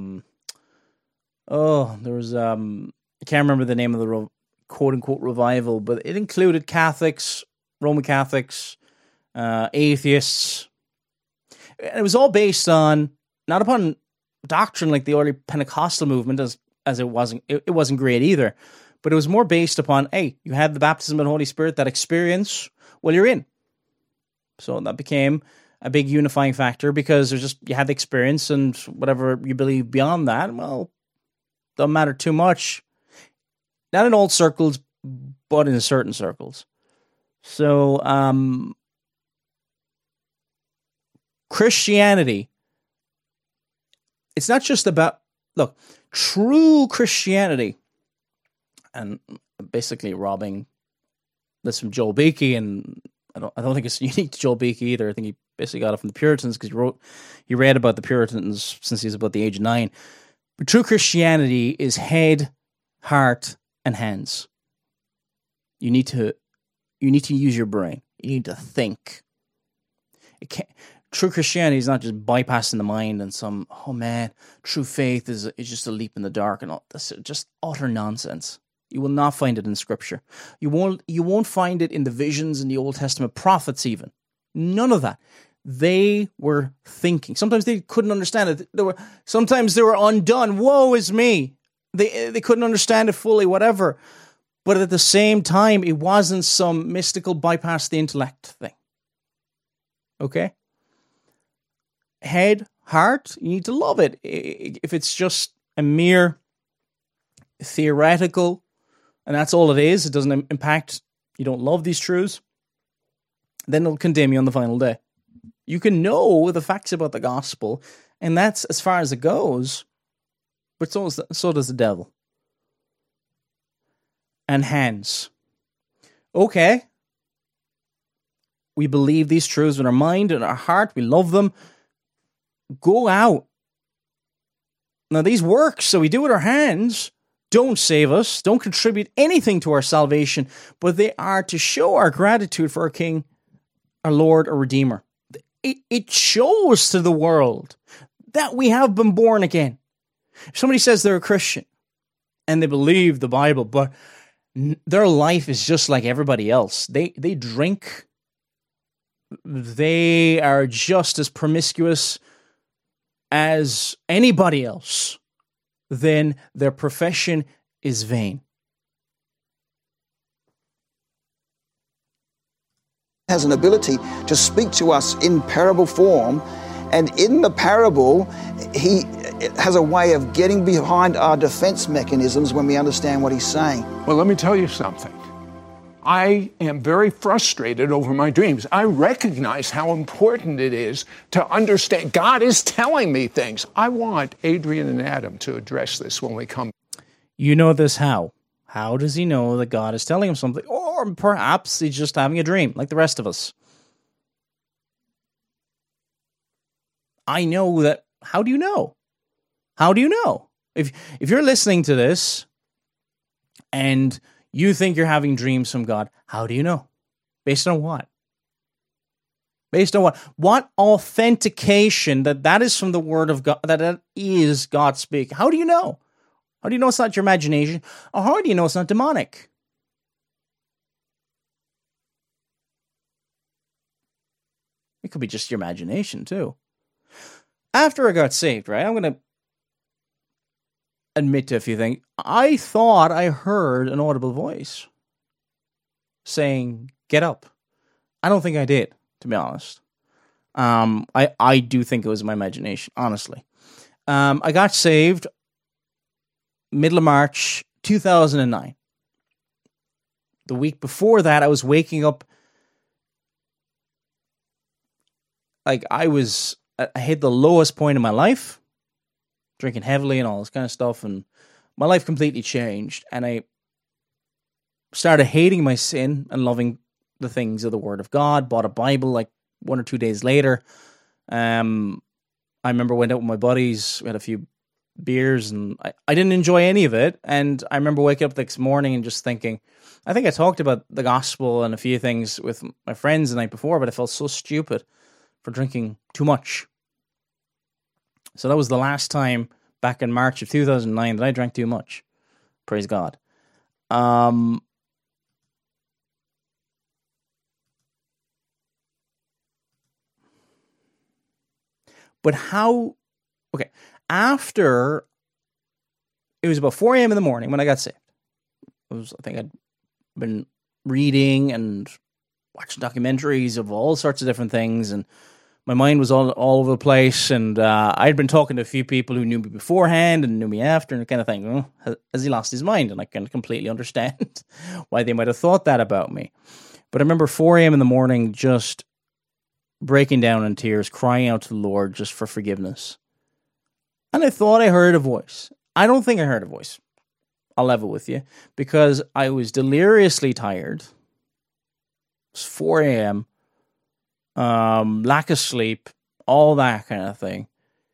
There was I can't remember the name of the quote unquote revival, but it included Catholics, Roman Catholics, atheists. And it was all based on not upon doctrine like the early Pentecostal movement, as it wasn't great either, but it was more based upon, hey, you had the baptism of the Holy Spirit, that experience, well, you're in. So that became a big unifying factor because you had the experience, and whatever you believe beyond that, well, don't matter too much. Not in all circles, but in certain circles. So Christianity, it's not just about, look, true Christianity, and basically robbing this from Joel Beakey, and I don't think it's unique to Joel Beakey either. I think he basically got it from the Puritans because he read about the Puritans since he was about the age of 9. But true Christianity is head, heart, and hands. You need to use your brain. You need to think. True Christianity is not just bypassing the mind and some, oh man, true faith is just a leap in the dark and all. That's just utter nonsense. You will not find it in Scripture. You won't find it in the visions in the Old Testament prophets even. None of that. They were thinking. Sometimes they couldn't understand it. Sometimes they were undone. Woe is me. They couldn't understand it fully, whatever. But at the same time, it wasn't some mystical bypass the intellect thing. Okay? Head, heart, you need to love it. If it's just a mere theoretical, and that's all it is, it doesn't impact, you don't love these truths, then it'll condemn you on the final day. You can know the facts about the gospel, and that's as far as it goes, but so does the devil. And hands. Okay. We believe these truths in our mind and our heart. We love them. Go out. Now, these works that we do with our hands don't save us, don't contribute anything to our salvation, but they are to show our gratitude for our King, our Lord, our Redeemer. It shows to the world that we have been born again. If somebody says they're a Christian and they believe the Bible, but their life is just like everybody else. They drink. They are just as promiscuous as anybody else. Then their profession is vain. Has an ability to speak to us in parable form, and in the parable, he has a way of getting behind our defense mechanisms when we understand what he's saying. Well, let me tell you something. I am very frustrated over my dreams. I recognize how important it is to understand. God is telling me things. I want Adrian and Adam to address this when we come. You know this how? How does he know that God is telling him something? Or perhaps he's just having a dream, like the rest of us. I know that. How do you know? How do you know? If you're listening to this and you think you're having dreams from God, how do you know? Based on what? Based on what? What authentication that is from the Word of God, that is God speaking? How do you know? How do you know it's not your imagination? Or how do you know it's not demonic? It could be just your imagination, too. After I got saved, right, I'm going to admit to a few things. I thought I heard an audible voice saying, get up. I don't think I did, to be honest. I do think it was my imagination, honestly. I got saved middle of March 2009. The week before that, I was waking up like I hit the lowest point in my life, drinking heavily and all this kind of stuff, and my life completely changed, and I started hating my sin and loving the things of the Word of God. Bought a Bible like 1 or 2 days later. I remember went out with my buddies, we had a few beers, and I didn't enjoy any of it, and I remember waking up the next morning and just thinking, I think I talked about the gospel and a few things with my friends the night before, but I felt so stupid for drinking too much. So that was the last time back in March of 2009 that I drank too much. Praise God. But how... Okay. After... It was about 4 a.m. in the morning when I got saved. I think I'd been reading and watching documentaries of all sorts of different things, and my mind was all over the place, and I'd been talking to a few people who knew me beforehand and knew me after, and kind of think, oh, has he lost his mind? And I can completely understand why they might have thought that about me. But I remember 4 a.m. in the morning just breaking down in tears, crying out to the Lord just for forgiveness. And I thought I heard a voice. I don't think I heard a voice. I'll level with you, because I was deliriously tired. It was 4 a.m., lack of sleep, all that kind of thing.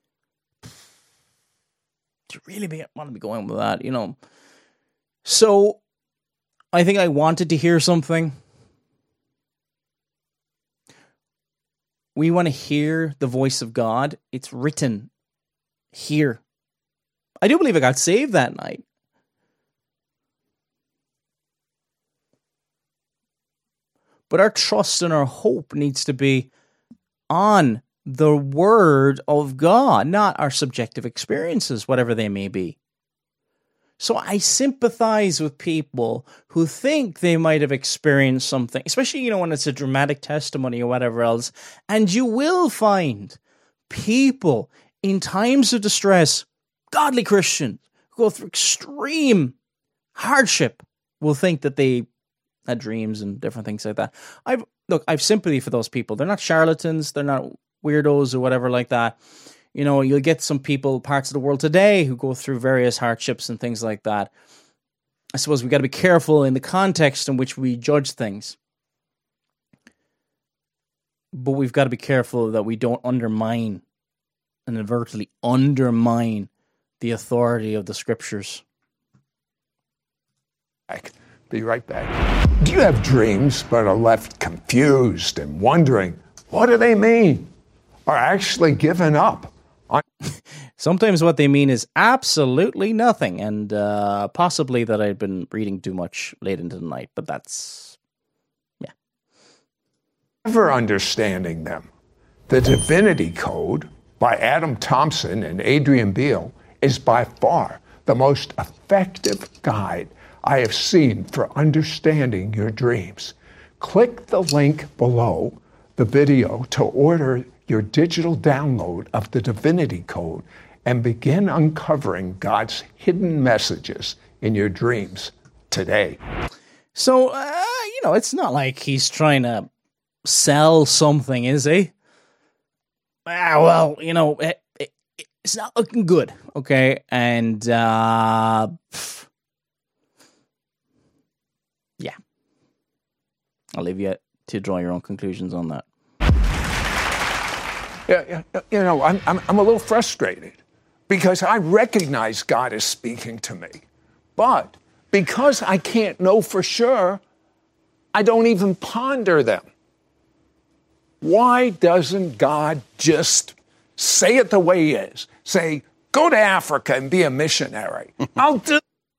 To really want to be going with that, you know. So I think I wanted to hear something. We want to hear the voice of God. It's written here. I do believe I got saved that night. But our trust and our hope needs to be on the Word of God, not our subjective experiences, whatever they may be. So I sympathize with people who think they might have experienced something, especially, when it's a dramatic testimony or whatever else. And you will find people in times of distress, godly Christians, who go through extreme hardship, will think that they had dreams and different things like that. I've sympathy for those people. They're not charlatans. They're not weirdos or whatever like that. You'll get some people, parts of the world today, who go through various hardships and things like that. I suppose we've got to be careful in the context in which we judge things. But we've got to be careful that we don't undermine, and inadvertently undermine, the authority of the Scriptures. Be right back. Do you have dreams but are left confused and wondering, what do they mean? Or actually given up? Sometimes what they mean is absolutely nothing, and possibly that I've been reading too much late into the night, but that's, yeah. Never understanding them. The Divinity Code by Adam Thompson and Adrian Beale is by far the most effective guide I have seen for understanding your dreams. Click the link below the video to order your digital download of the Divinity Code and begin uncovering God's hidden messages in your dreams today. So, it's not like he's trying to sell something, is he? It's not looking good, okay? And, yeah. I'll leave you to draw your own conclusions on that. Yeah, I'm a little frustrated because I recognize God is speaking to me. But because I can't know for sure, I don't even ponder them. Why doesn't God just say it the way he is? Say, go to Africa and be a missionary. I'll do.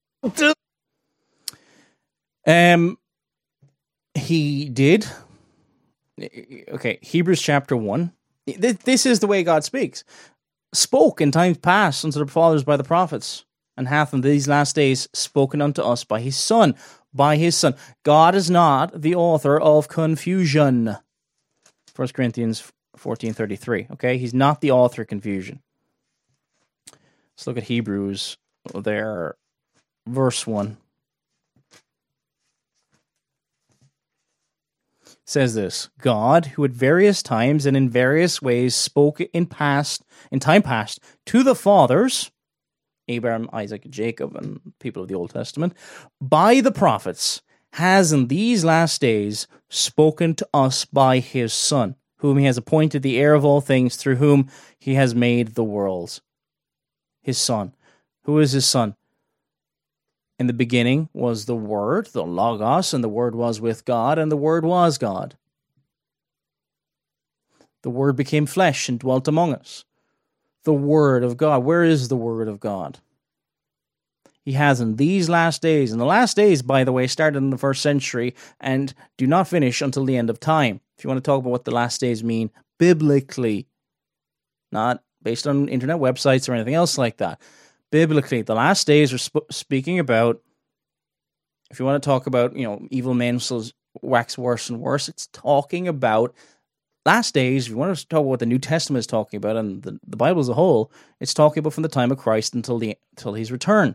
He did. Okay, Hebrews chapter 1. This is the way God speaks. Spoke in times past unto the fathers by the prophets, and hath in these last days spoken unto us by his Son. By his Son. God is not the author of confusion. 1 Corinthians 14:33. Okay, he's not the author of confusion. Let's look at Hebrews there, verse 1. Says this: God, who at various times and in various ways spoke in time past to the fathers, Abraham, Isaac, Jacob, and people of the Old Testament, by the prophets, has in these last days spoken to us by his Son, whom he has appointed the heir of all things, through whom he has made the worlds. His Son. Who is his Son? In the beginning was the Word, the Logos, and the Word was with God, and the Word was God. The Word became flesh and dwelt among us. The Word of God. Where is the Word of God? He has in these last days, and the last days, by the way, started in the first century and do not finish until the end of time. If you want to talk about what the last days mean biblically, not based on internet websites or anything else like that. Biblically, the last days are speaking about, if you want to talk about, evil men wax worse and worse, it's talking about last days. If you want to talk about what the New Testament is talking about, and the Bible as a whole, it's talking about from the time of Christ until his return.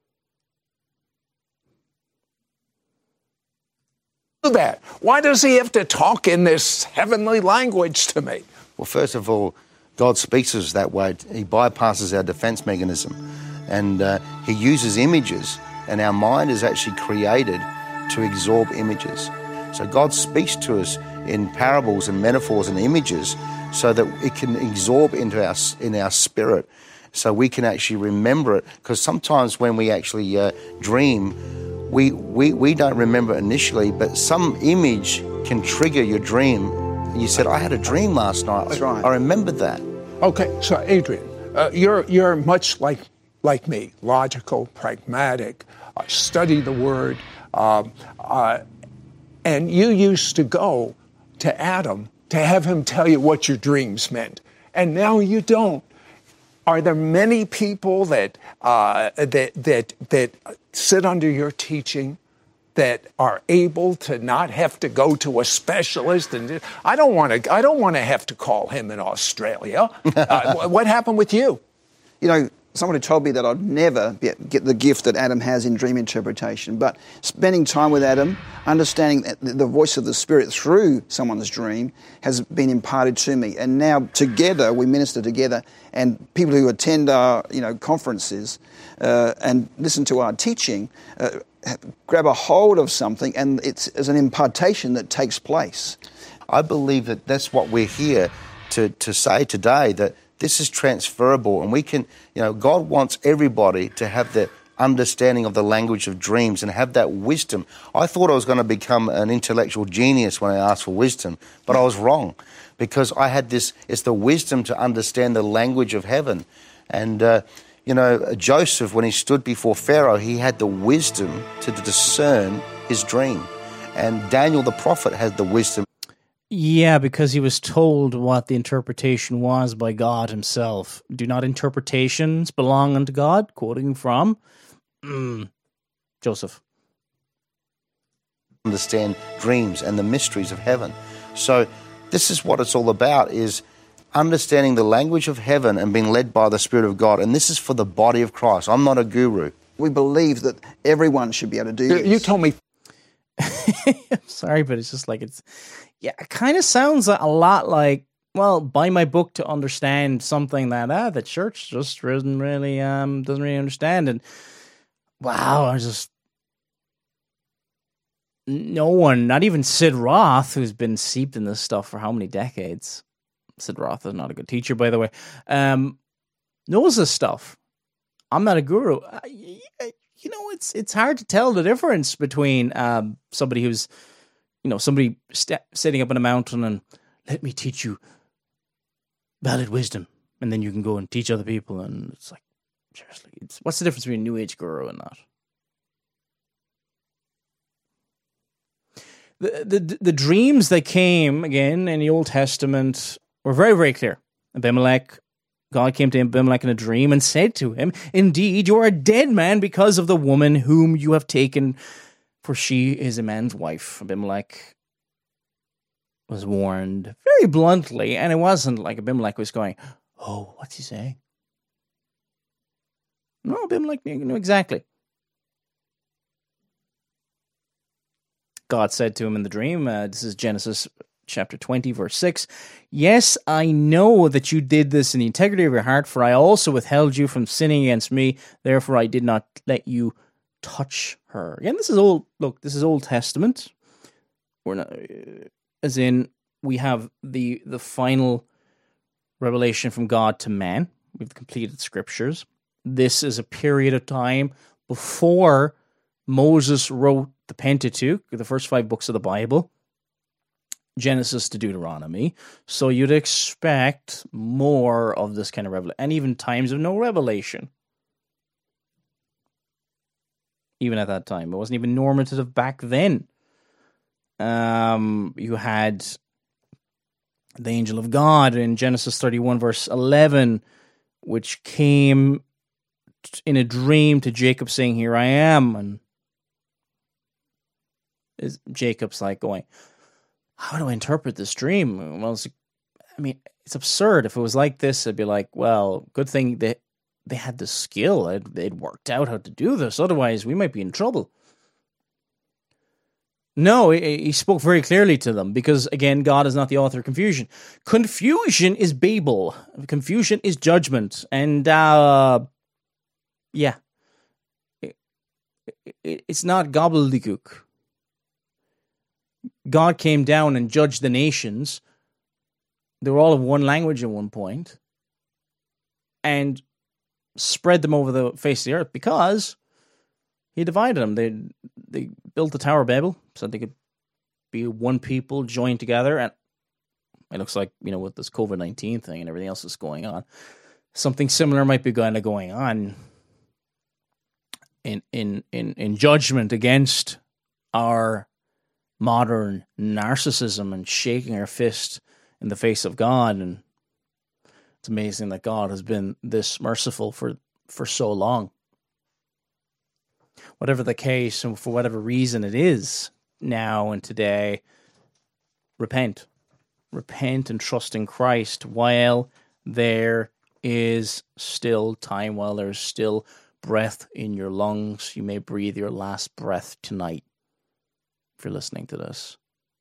That. Why does he have to talk in this heavenly language to me? Well, first of all, God speaks to us that way. He bypasses our defense mechanism, and he uses images, and our mind is actually created to absorb images. So God speaks to us in parables and metaphors and images so that it can absorb into our spirit, so we can actually remember it. Because sometimes when we actually dream, we don't remember initially, but some image can trigger your dream. You said, I had a dream last night. That's right. I remembered that. Okay, so Adrian, you're much like me, logical, pragmatic, study the Word, and you used to go to Adam to have him tell you what your dreams meant, and now you don't. Are there many people that sit under your teaching that are able to not have to go to a specialist? And I don't want to have to call him in Australia. What happened with you? You know, someone had told me that I'd never get the gift that Adam has in dream interpretation, but spending time with Adam, understanding the voice of the Spirit through someone's dream has been imparted to me. And now together, we minister together, and people who attend our conferences and listen to our teaching grab a hold of something, and it's an impartation that takes place. I believe that that's what we're here to say today, that this is transferable, and we can, God wants everybody to have the understanding of the language of dreams and have that wisdom. I thought I was going to become an intellectual genius when I asked for wisdom, but I was wrong, because I had it's the wisdom to understand the language of heaven. And, Joseph, when he stood before Pharaoh, he had the wisdom to discern his dream. And Daniel the prophet had the wisdom. Yeah, because he was told what the interpretation was by God himself. Do not interpretations belong unto God? Quoting from Joseph. Understand dreams and the mysteries of heaven. So this is what it's all about, is understanding the language of heaven and being led by the Spirit of God. And this is for the body of Christ. I'm not a guru. We believe that everyone should be able to do this. You told me. I'm sorry, but it's just like it kind of sounds a lot like, well, buy my book to understand something that the church just doesn't really understand. And wow, no one, not even Sid Roth, who's been seeped in this stuff for how many decades. Sid Roth is not a good teacher, by the way. Knows this stuff. I'm not a guru. It's hard to tell the difference between somebody who's, somebody sitting up on a mountain and let me teach you valid wisdom, and then you can go and teach other people. And it's like, seriously, what's the difference between a New Age guru and that? The dreams that came again in the Old Testament were very, very clear. God came to Abimelech in a dream and said to him, "Indeed, you are a dead man because of the woman whom you have taken, for she is a man's wife." Abimelech was warned very bluntly, and it wasn't like Abimelech was going, "Oh, what's he saying?" No, Abimelech knew exactly. God said to him in the dream, this is Genesis chapter 20, verse 6, "Yes, I know that you did this in the integrity of your heart, for I also withheld you from sinning against me. Therefore, I did not let you touch her." Again, this is old. Look, this is Old Testament. We're not, as in we have the final revelation from God to man. We've completed scriptures. This is a period of time before Moses wrote the Pentateuch, the first 5 books of the Bible. Genesis to Deuteronomy, so you'd expect more of this kind of revelation, and even times of no revelation. Even at that time, it wasn't even normative back then. You had the angel of God in Genesis 31, verse 11, which came in a dream to Jacob, saying, "Here I am," and Jacob's like going, "How do I interpret this dream?" Well, it's absurd. If it was like this, I'd be like, well, good thing they had the skill. They'd worked out how to do this. Otherwise, we might be in trouble. No, he spoke very clearly to them because, again, God is not the author of confusion. Confusion is Babel. Confusion is judgment. And, it's not gobbledygook. God came down and judged the nations. They were all of one language at one point, and spread them over the face of the earth because he divided them. They built the Tower of Babel so they could be one people joined together. And it looks like, with this COVID-19 thing and everything else that's going on, something similar might be going on in judgment against our modern narcissism and shaking our fist in the face of God. And it's amazing that God has been this merciful for so long. Whatever the case, and for whatever reason it is now and today, repent. Repent and trust in Christ while there is still time, while there's still breath in your lungs. You may breathe your last breath tonight if you're listening to this.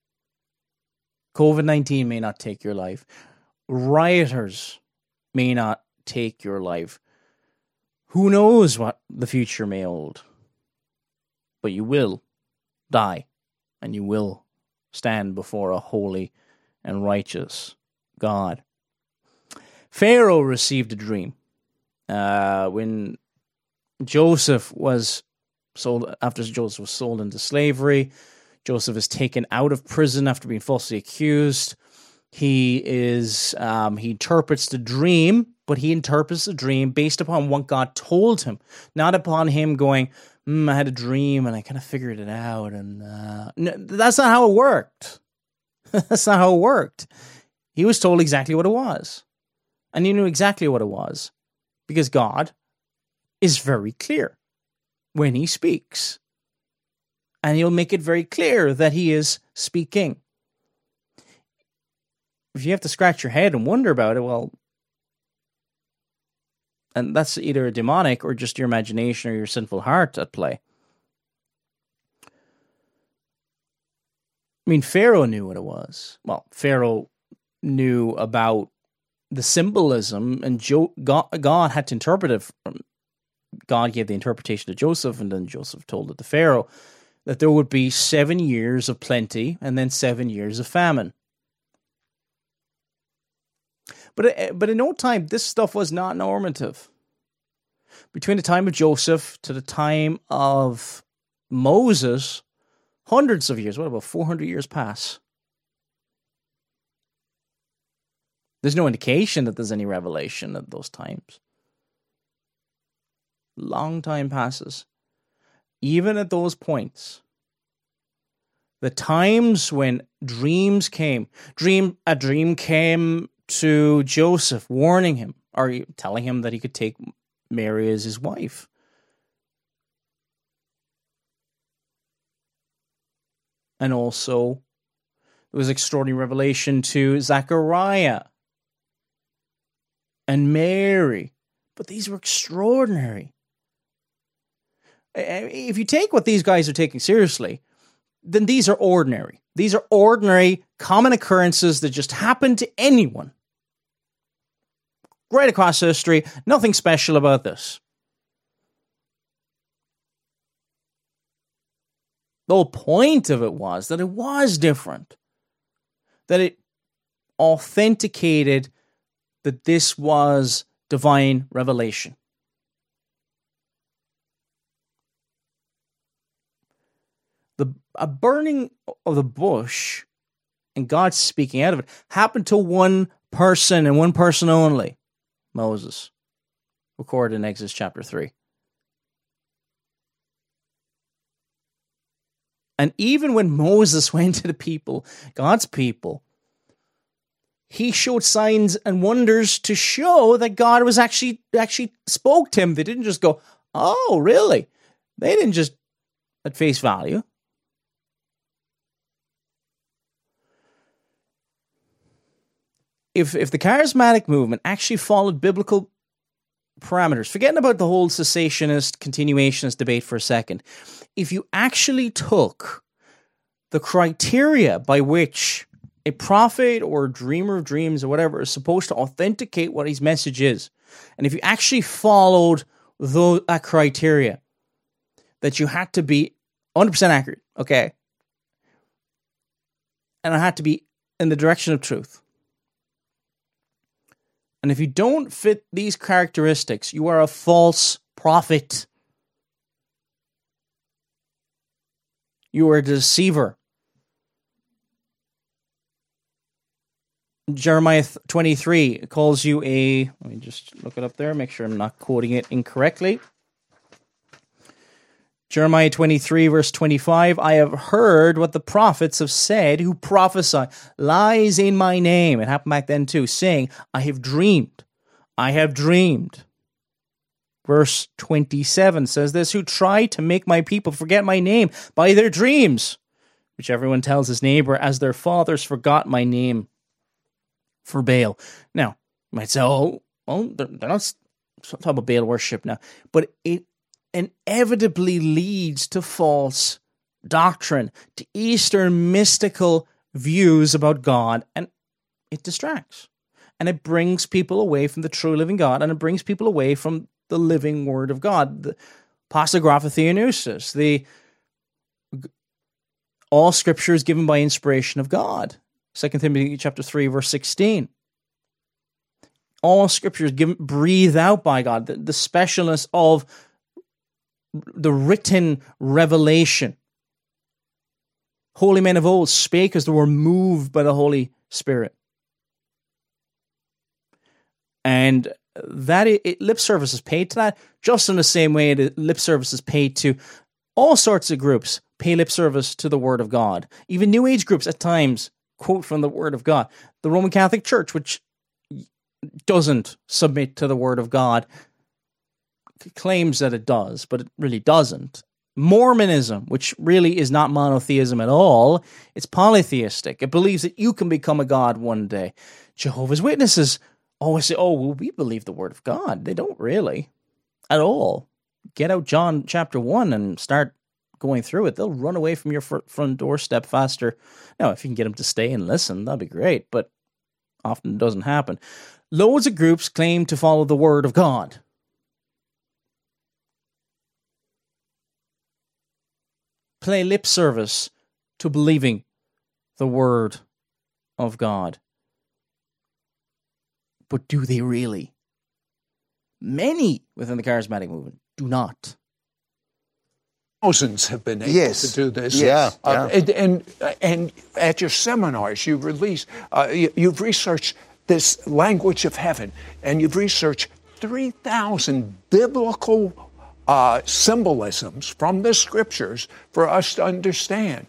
COVID-19 may not take your life. Rioters may not take your life. Who knows what the future may hold? But you will die, and you will stand before a holy and righteous God. Pharaoh received a dream when Joseph was sold. After Joseph was sold into slavery, Joseph is taken out of prison after being falsely accused. He interprets the dream, but he interprets the dream based upon what God told him, not upon him going, I had a dream and I kind of figured it out. And no, that's not how it worked. That's not how it worked. He was told exactly what it was. And he knew exactly what it was. Because God is very clear when he speaks. And he'll make it very clear that he is speaking. If you have to scratch your head and wonder about it, well, and that's either a demonic or just your imagination or your sinful heart at play. I mean, Pharaoh knew what it was. Well, Pharaoh knew about the symbolism, and God had to interpret it. God gave the interpretation to Joseph, and then Joseph told it to Pharaoh, that there would be 7 years of plenty and then 7 years of famine. But in no time, this stuff was not normative. Between the time of Joseph to the time of Moses, hundreds of years, what about 400 years pass? There's no indication that there's any revelation at those times. Long time passes. Even at those points, the times when dreams came, a dream came to Joseph, warning him, or telling him that he could take Mary as his wife. And also, there was extraordinary revelation to Zechariah and Mary. But these were extraordinary. If you take what these guys are taking seriously, then these are ordinary. These are ordinary, common occurrences that just happen to anyone. Right across history, nothing special about this. The whole point of it was that it was different. That it authenticated that this was divine revelation. A burning of the bush and God speaking out of it happened to one person and one person only. Moses, recorded in Exodus chapter 3. And even when Moses went to the people, God's people, he showed signs and wonders to show that God was actually spoke to him. They didn't just go, oh, really? They didn't just at face value. If the charismatic movement actually followed biblical parameters, forgetting about the whole cessationist, continuationist debate for a second, if you actually took the criteria by which a prophet or a dreamer of dreams or whatever is supposed to authenticate what his message is, and if you actually followed that criteria, that you had to be 100% accurate, okay? And it had to be in the direction of truth. And if you don't fit these characteristics, you are a false prophet. You are a deceiver. Jeremiah 23 calls you let me just look it up there, make sure I'm not quoting it incorrectly. Jeremiah 23, verse 25, I have heard what the prophets have said who prophesy lies in my name. It happened back then too, saying, I have dreamed. I have dreamed. Verse 27 says this, who try to make my people forget my name by their dreams, which everyone tells his neighbor, as their fathers forgot my name for Baal. Now, you might say, they're not talking about Baal worship now, but it inevitably leads to false doctrine, to Eastern mystical views about God, and it distracts. And it brings people away from the true living God, and it brings people away from the living Word of God, the Pasigrapha Theonosis, all Scripture is given by inspiration of God. 2 Timothy chapter 3, verse 16. All Scripture is breathed out by God. The specialness of the written revelation. Holy men of old spake as they were moved by the Holy Spirit. And that lip service is paid to that, just in the same way that lip service is paid to all sorts of groups, pay lip service to the Word of God. Even New Age groups at times quote from the Word of God. The Roman Catholic Church, which doesn't submit to the Word of God, claims that it does, but it really doesn't. Mormonism, which really is not monotheism at all, it's polytheistic. It believes that you can become a god one day. Jehovah's Witnesses always say, we believe the Word of God. They don't really at all. Get out John chapter 1 and start going through it. They'll run away from your front doorstep faster. Now, if you can get them to stay and listen, that'd be great, but often it doesn't happen. Loads of groups claim to follow the Word of God. Play lip service to believing the Word of God. But do they really? Many within the charismatic movement do not. Thousands have been able to do this. Yeah. And at your seminars, you've researched this language of heaven, and you've researched 3,000 biblical symbolisms from the Scriptures for us to understand.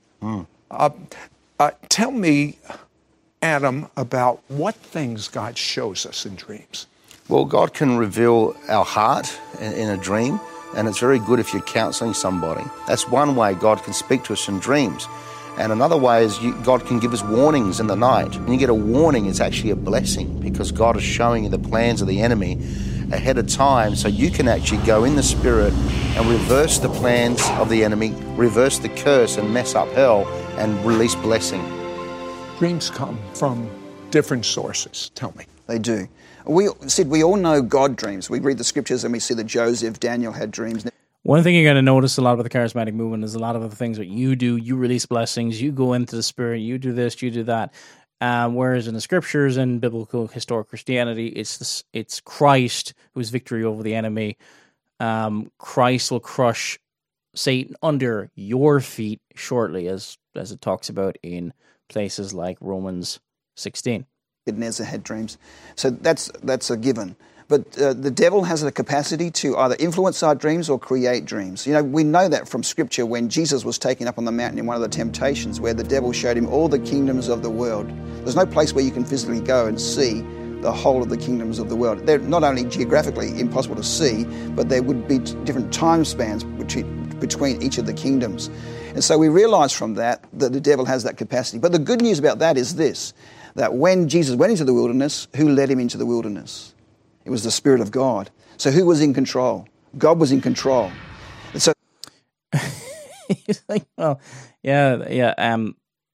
Tell me, Adam, about what things God shows us in dreams. Well, God can reveal our heart in a dream, and it's very good if you're counseling somebody. That's one way God can speak to us in dreams. And another way is God can give us warnings in the night. When you get a warning, it's actually a blessing because God is showing you the plans of the enemy ahead of time, so you can actually go in the Spirit and reverse the plans of the enemy, reverse the curse and mess up hell, and release blessing. Dreams come from different sources. Tell me. They do. We all know God dreams. We read the Scriptures and we see that Joseph, Daniel had dreams. One thing you're going to notice a lot with the charismatic movement is a lot of the things that you do, you release blessings, you go into the Spirit, you do this, you do that. Whereas in the Scriptures and biblical historic Christianity, it's Christ who's victory over the enemy. Christ will crush Satan under your feet shortly, as it talks about in places like Romans 16. Nebuchadnezzar had dreams. So that's a given. But the devil has a capacity to either influence our dreams or create dreams. You know, we know that from Scripture when Jesus was taken up on the mountain in one of the temptations where the devil showed him all the kingdoms of the world. There's no place where you can physically go and see the whole of the kingdoms of the world. They're not only geographically impossible to see, but there would be different time spans between each of the kingdoms. And so we realize from that the devil has that capacity. But the good news about that is this, that when Jesus went into the wilderness, who led him into the wilderness? It was the Spirit of God. So who was in control? God was in control. And so he's like, well, yeah.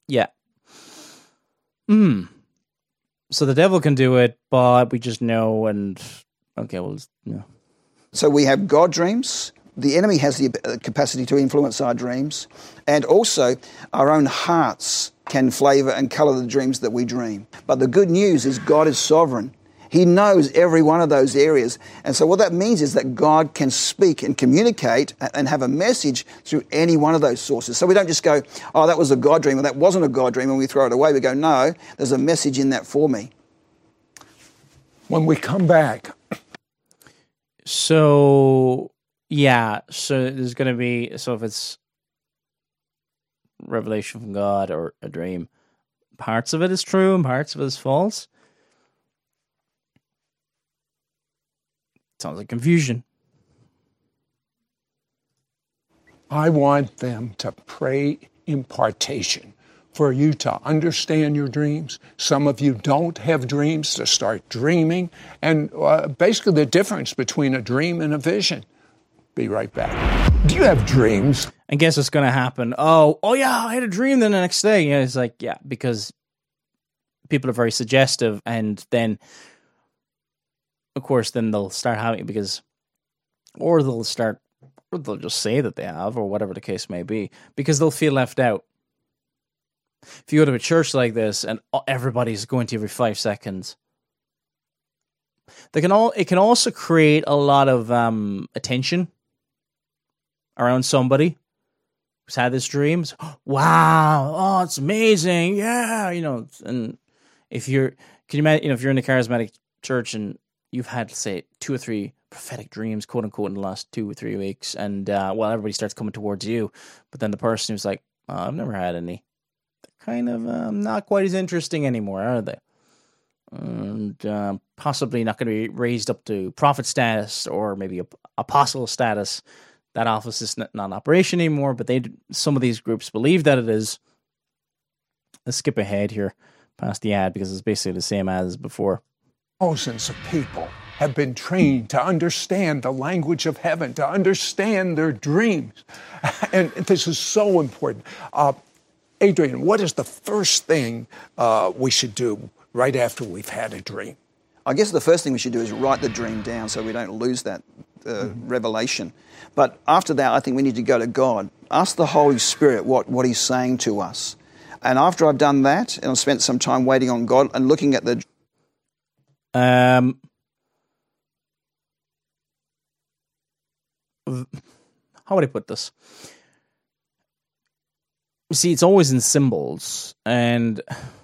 So the devil can do it, but we just know, and okay, well, no. So we have God dreams. The enemy has the capacity to influence our dreams, and also our own hearts can flavour and colour the dreams that we dream. But the good news is God is sovereign. He knows every one of those areas. And so what that means is that God can speak and communicate and have a message through any one of those sources. So we don't just go, oh, that was a God dream, or that wasn't a God dream, and we throw it away. We go, no, there's a message in that for me. When we come back. So Yeah, so there's going to be, so if it's revelation from God or a dream, parts of it is true and parts of it is false. Sounds like confusion. I want them to pray impartation for you to understand your dreams. Some of you don't have dreams, to start dreaming. And basically the difference between a dream and a vision. Be right back. Do you have dreams? And guess what's going to happen? Oh yeah, I had a dream. Then the next day, it's like, yeah, because people are very suggestive, and then, of course, then they'll start having or they'll just say that they have, or whatever the case may be, because they'll feel left out. If you go to a church like this and everybody's going to you every 5 seconds, it can also create a lot of attention around somebody who's had this dream. It's, wow, oh, it's amazing, yeah, and if can you imagine, if you're in a charismatic church and you've had, say, 2 or 3 prophetic dreams, quote unquote, in the last 2 or 3 weeks, and everybody starts coming towards you, but then the person who's like, oh, I've never had any, they're kind of not quite as interesting anymore, are they? And possibly not going to be raised up to prophet status or maybe apostle status. That office is not in operation anymore, but some of these groups believe that it is. Let's skip ahead here past the ad because it's basically the same ad as before. Thousands of people have been trained to understand the language of heaven, to understand their dreams. And this is so important. Adrian, what is the first thing we should do right after we've had a dream? I guess the first thing we should do is write the dream down so we don't lose that revelation. But after that, I think we need to go to God. Ask the Holy Spirit what He's saying to us. And after I've done that, and I've spent some time waiting on God and looking at the... How would I put this? See, it's always in symbols, and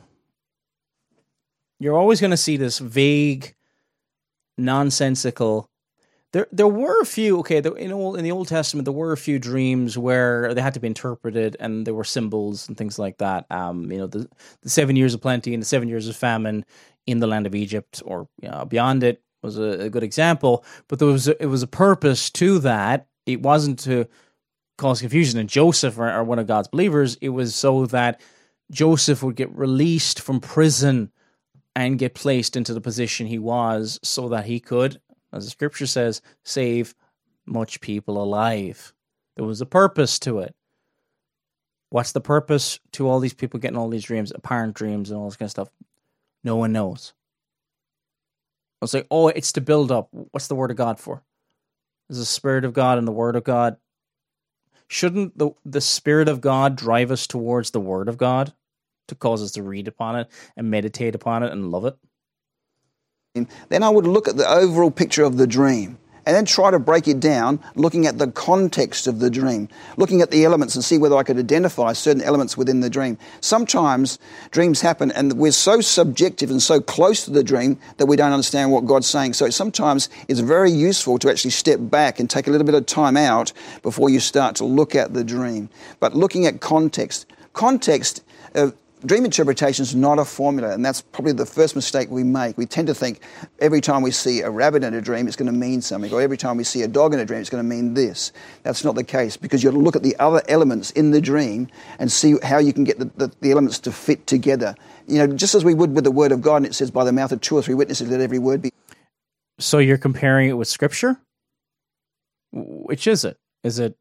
you're always going to see this vague, nonsensical. There were a few, in the Old Testament, there were a few dreams where they had to be interpreted, and there were symbols and things like that. The 7 years of plenty and the 7 years of famine in the land of Egypt, or beyond it, was a good example. But it was a purpose to that. It wasn't to cause confusion. And Joseph, or one of God's believers, it was so that Joseph would get released from prison and get placed into the position he was, so that he could, as the scripture says, save much people alive. There was a purpose to it. What's the purpose to all these people getting all these dreams, apparent dreams and all this kind of stuff? No one knows. I'll say, it's to build up. What's the word of God for? Is the Spirit of God and the word of God. Shouldn't the Spirit of God drive us towards the word of God, to cause us to read upon it and meditate upon it and love it? Then I would look at the overall picture of the dream and then try to break it down, looking at the context of the dream, looking at the elements and see whether I could identify certain elements within the dream. Sometimes dreams happen and we're so subjective and so close to the dream that we don't understand what God's saying. So sometimes it's very useful to actually step back and take a little bit of time out before you start to look at the dream. But looking at context, dream interpretation is not a formula, and that's probably the first mistake we make. We tend to think every time we see a rabbit in a dream, it's going to mean something, or every time we see a dog in a dream, it's going to mean this. That's not the case, because you've got to look at the other elements in the dream and see how you can get the elements to fit together. Just as we would with the Word of God, and it says, by the mouth of 2 or 3 witnesses, let every word be... So you're comparing it with Scripture? Which is it? Is it...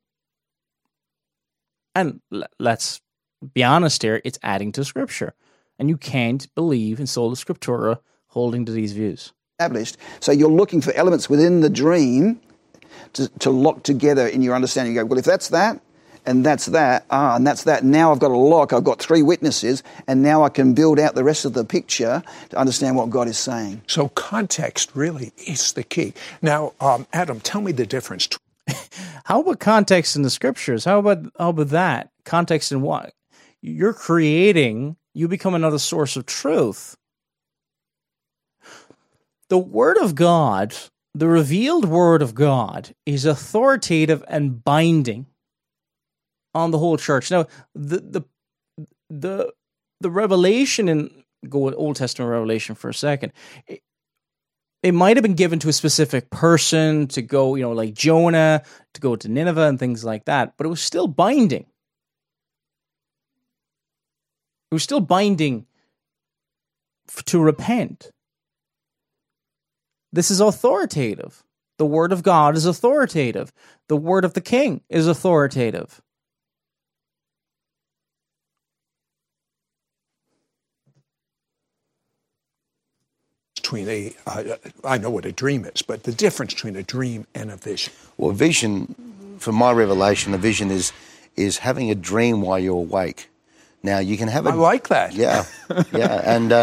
And let's be honest here, it's adding to Scripture. And you can't believe in sola scriptura holding to these views. Established. So you're looking for elements within the dream to lock together in your understanding. You go, well, if that's that, and that's that, and that's that, now I've got a lock, I've got 3 witnesses, and now I can build out the rest of the picture to understand what God is saying. So context really is the key. Now, Adam, tell me the difference. How about context in the Scriptures? How about that? Context in what? You're creating, you become another source of truth. The Word of God the revealed word of God is authoritative and binding on the whole church. Now, the revelation in go with Old Testament revelation for a second. It might have been given to a specific person to go, like Jonah, to go to Nineveh and things like that, but it was still binding. It was still binding to repent. This is authoritative. The word of God is authoritative. The word of the king is authoritative. Between I know what a dream is, but the difference between a dream and a vision. Well, vision, from my revelation, a vision is having a dream while you're awake. Now, you can have I like that. Yeah, yeah. And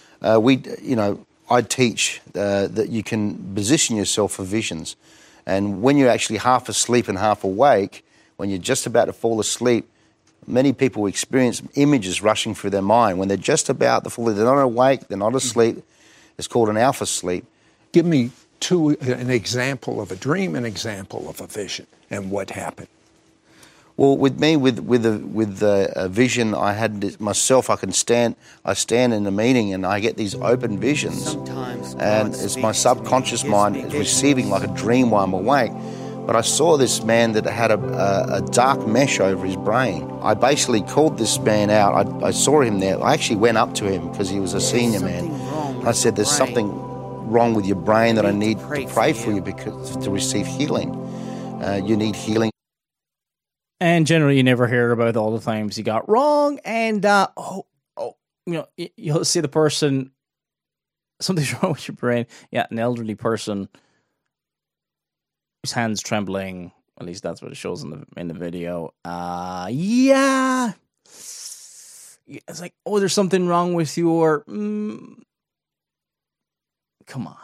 I teach that you can position yourself for visions. And when you're actually half asleep and half awake, when you're just about to fall asleep, many people experience images rushing through their mind. When they're just about to fall, they're not awake, they're not asleep. It's called an alpha sleep. Give me an example of a dream, an example of a vision, and what happened. Well, with me, with a vision, I had this myself. I stand in a meeting and I get these open visions, and it's my subconscious mind is receiving like a dream while I'm awake. But I saw this man that had a dark mesh over his brain. I basically called this man out. I saw him there. I actually went up to him because he was a senior man. I said, "There's something wrong with your brain that I need to pray for you because to receive healing. You need healing." And generally, you never hear about all the times he got wrong. And you'll see the person, something's wrong with your brain. Yeah, an elderly person, his hands trembling. At least that's what it shows in the video. Yeah, it's like, oh, there's something wrong with your. Come on.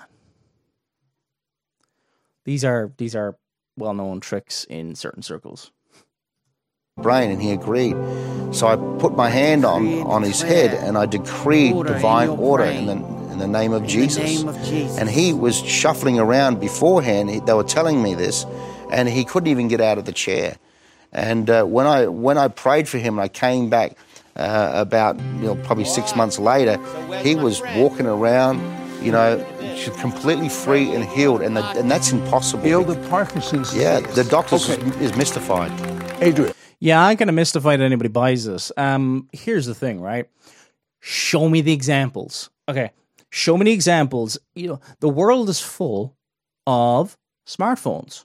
These are well-known tricks in certain circles. Brain, and he agreed. So I put my hand on his head and I decreed divine order in the name of Jesus. And he was shuffling around beforehand. They were telling me this, and he couldn't even get out of the chair. And when I prayed for him, and I came back about probably 6 months later, he was walking around, completely free and healed, and that's impossible. Healed of Parkinson's disease. Yeah, the doctor is mystified. Adrian. Yeah, I'm kind of mystified that anybody buys this. Here's the thing, right? Show me the examples. Okay, show me the examples. The world is full of smartphones.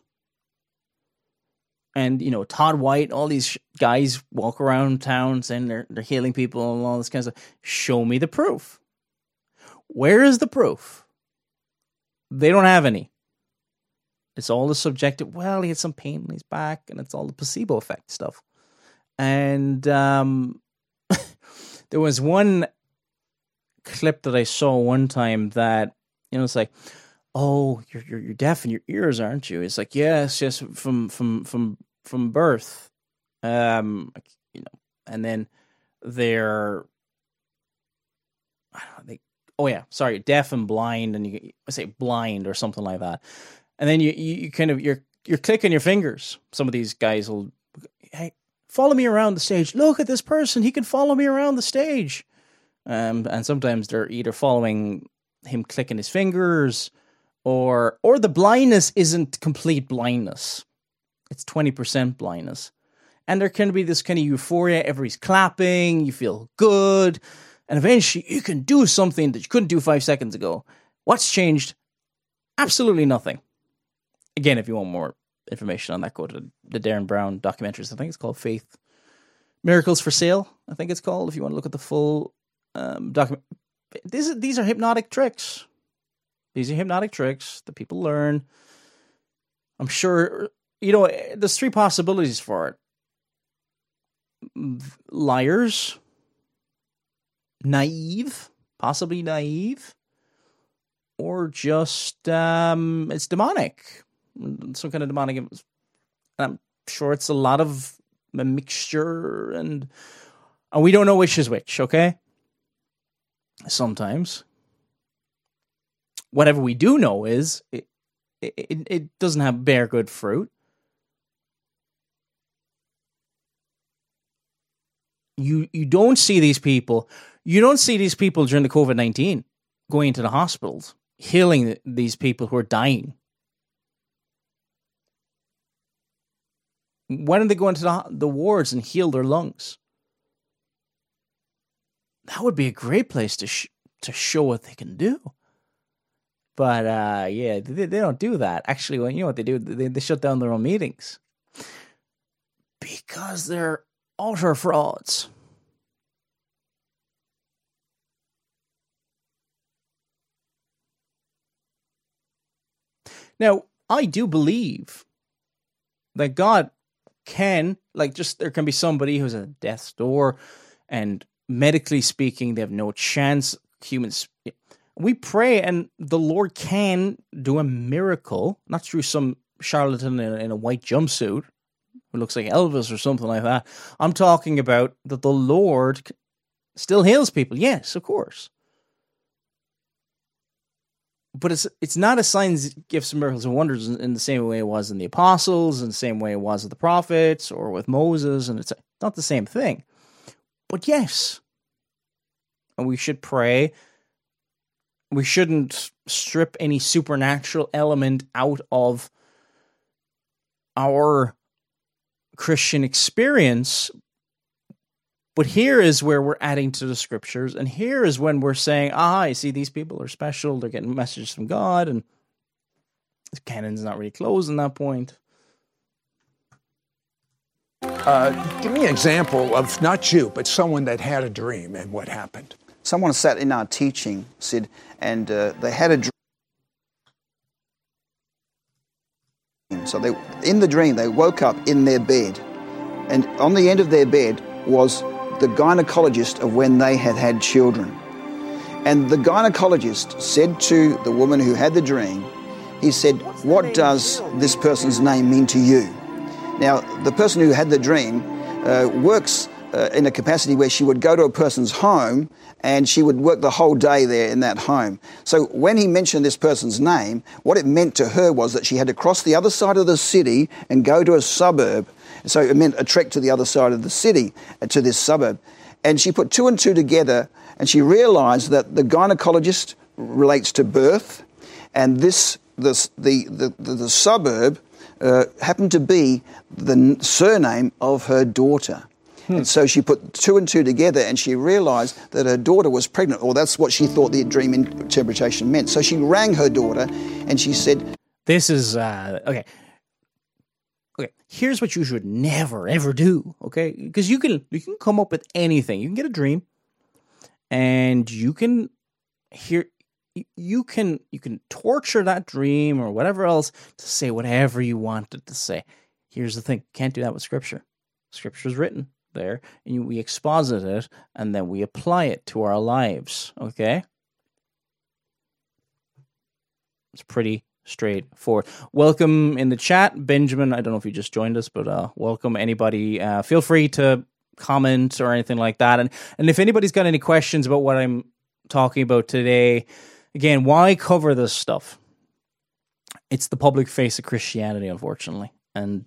And, Todd White, all these guys walk around town saying they're healing people and all this kind of stuff. Show me the proof. Where is the proof? They don't have any. It's all the subjective. Well, he had some pain in his back, and it's all the placebo effect stuff. And there was one clip that I saw one time that it's like, oh, you're deaf in your ears, aren't you? It's like, yes, from birth, and then they're, deaf and blind, and I say blind or something like that. And then you kind of you're clicking your fingers. Some of these guys will, hey, follow me around the stage. Look at this person; he can follow me around the stage. And sometimes they're either following him clicking his fingers, or the blindness isn't complete blindness; it's 20% blindness. And there can be this kind of euphoria. Everybody's clapping. You feel good, and eventually you can do something that you couldn't do 5 seconds ago. What's changed? Absolutely nothing. Again, if you want more information on that, go to the Darren Brown documentaries. I think it's called Faith Miracles for Sale. I think it's called. If you want to look at the full document, these are hypnotic tricks. These are hypnotic tricks that people learn. I'm sure there's 3 possibilities for it: liars, possibly naive, or just it's demonic. Some kind of demonic. I'm sure it's a lot of a mixture, and we don't know which is which, okay? Sometimes. Whatever we do know is it doesn't bear good fruit. You don't see these people. You don't see these people during the COVID-19 going into the hospitals, healing these people who are dying. Why don't they go into the wards and heal their lungs? That would be a great place to show what they can do. But yeah, they don't do that. Actually, well, you know what they do? They shut down their own meetings because they're utter frauds. Now, I do believe that God can, there can be somebody who's at death's door, and medically speaking, they have no chance. Humans, we pray, and the Lord can do a miracle, not through some charlatan in a white jumpsuit who looks like Elvis or something like that. I'm talking about that the Lord still heals people. Yes, of course. But it's not a signs, gifts, and miracles and wonders in the same way it was in the apostles, in the same way it was with the prophets or with Moses, and it's not the same thing. But yes, and we should pray. We shouldn't strip any supernatural element out of our Christian experience. But here is where we're adding to the scriptures, and here is when we're saying, I see these people are special, they're getting messages from God, and the canon's not really closed in that point. Give me an example of, not you, but someone that had a dream and what happened. Someone sat in our teaching, Sid, and they had a dream. So in the dream, they woke up in their bed, and on the end of their bed was the gynecologist of when they had had children. And the gynecologist said to the woman who had the dream, he said, what does this person's name mean to you? Now, the person who had the dream works in a capacity where she would go to a person's home and she would work the whole day there in that home. So when he mentioned this person's name, what it meant to her was that she had to cross the other side of the city and go to a suburb. So it meant a trek to the other side of the city, to this suburb. And she put two and two together, and she realised that the gynecologist relates to birth, and the suburb happened to be the surname of her daughter. And so she put two and two together, and she realised that her daughter was pregnant, or that's what she thought the dream interpretation meant. So she rang her daughter, and she said, "This is okay. Okay, here's what you should never ever do. Okay, because you can come up with anything. You can get a dream, and you can torture that dream or whatever else to say whatever you want it to say. Here's the thing: you can't do that with Scripture. Scripture's written there, and we exposit it, and then we apply it to our lives. Okay, it's pretty straightforward. Welcome in the chat, Benjamin. I don't know if you just joined us, but welcome anybody. Feel free to comment or anything like that. And if anybody's got any questions about what I'm talking about today, again, why cover this stuff? It's the public face of Christianity, unfortunately, and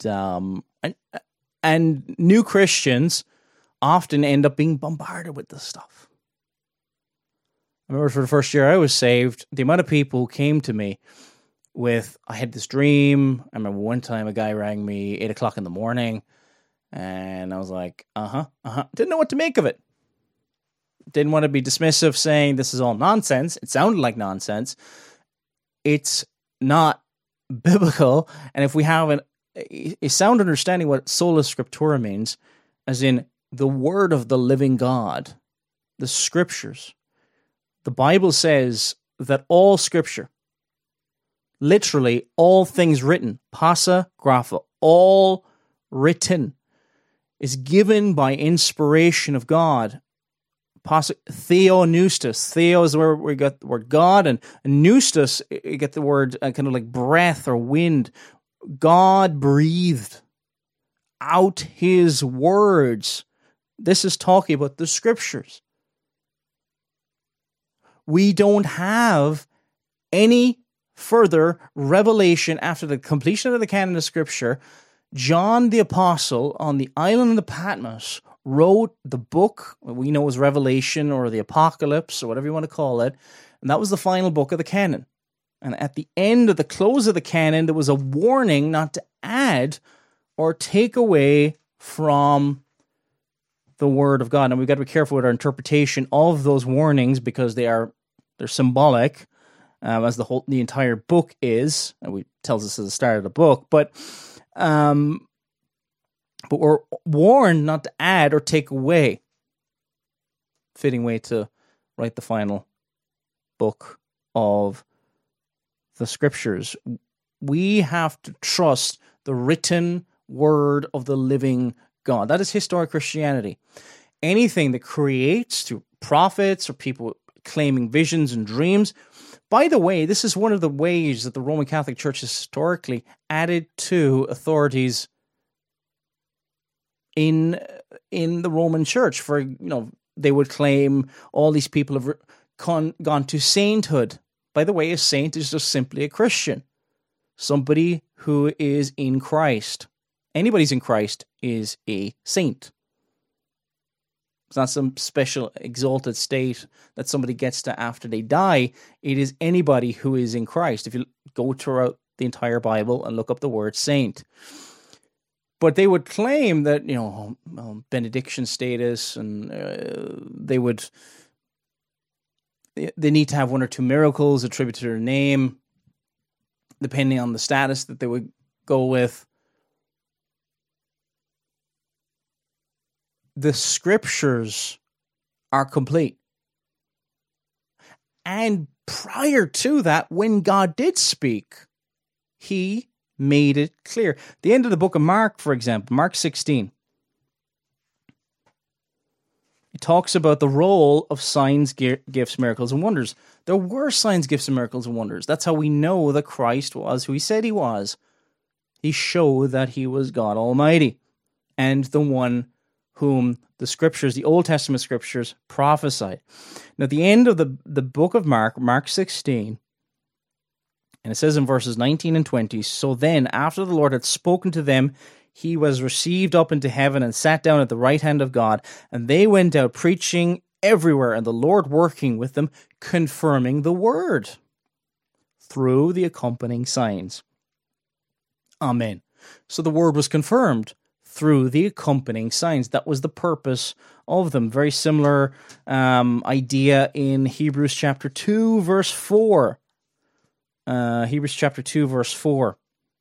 new Christians often end up being bombarded with this stuff. I remember for the first year I was saved, the amount of people who came to me with, I had this dream. I remember one time a guy rang me 8 o'clock in the morning, and I was like, didn't know what to make of it. Didn't want to be dismissive, saying this is all nonsense. It sounded like nonsense. It's not biblical, and if we have a sound understanding what sola scriptura means, as in the word of the living God, the scriptures, the Bible says that all scripture, literally all things written, passa grapha, all written, is given by inspiration of God. Theonoustos. Theo is where we got the word God, and noustos, you get the word kind of like breath or wind. God breathed out his words. This is talking about the scriptures. We don't have any further revelation after the completion of the canon of Scripture, John the Apostle on the island of Patmos wrote the book we know as Revelation or the Apocalypse or whatever you want to call it, and that was the final book of the canon. And at the end of the close of the canon, there was a warning not to add or take away from the Word of God. And we've got to be careful with our interpretation of those warnings because they're symbolic, as the entire book is, and it tells us at the start of the book. But we're warned not to add or take away. Fitting way to write the final book of the Scriptures. We have to trust the written word of the living God. That is historic Christianity. Anything that creates through prophets or people claiming visions and dreams. By the way, this is one of the ways that the Roman Catholic Church has historically added to authorities in the Roman Church. For they would claim all these people have gone to sainthood. By the way, a saint is just simply a Christian, somebody who is in Christ. Anybody's in Christ is a saint. It's not some special exalted state that somebody gets to after they die. It is anybody who is in Christ. If you go throughout the entire Bible and look up the word saint. But they would claim that, benediction status, and they need to have one or two miracles attributed to their name, depending on the status that they would go with. The Scriptures are complete. And prior to that, when God did speak, He made it clear. The end of the book of Mark, for example, Mark 16, it talks about the role of signs, gifts, miracles, and wonders. There were signs, gifts, and miracles, and wonders. That's how we know that Christ was who He said He was. He showed that He was God Almighty and the one whom the Scriptures, the Old Testament Scriptures, prophesied. Now, at the end of the book of Mark, Mark 16, and it says in verses 19 and 20, "So then, after the Lord had spoken to them, He was received up into heaven and sat down at the right hand of God, and they went out preaching everywhere, and the Lord working with them, confirming the word through the accompanying signs." Amen. So the word was confirmed through the accompanying signs. That was the purpose of them. Very similar idea in Hebrews chapter 2, verse 4. Hebrews chapter 2, verse 4.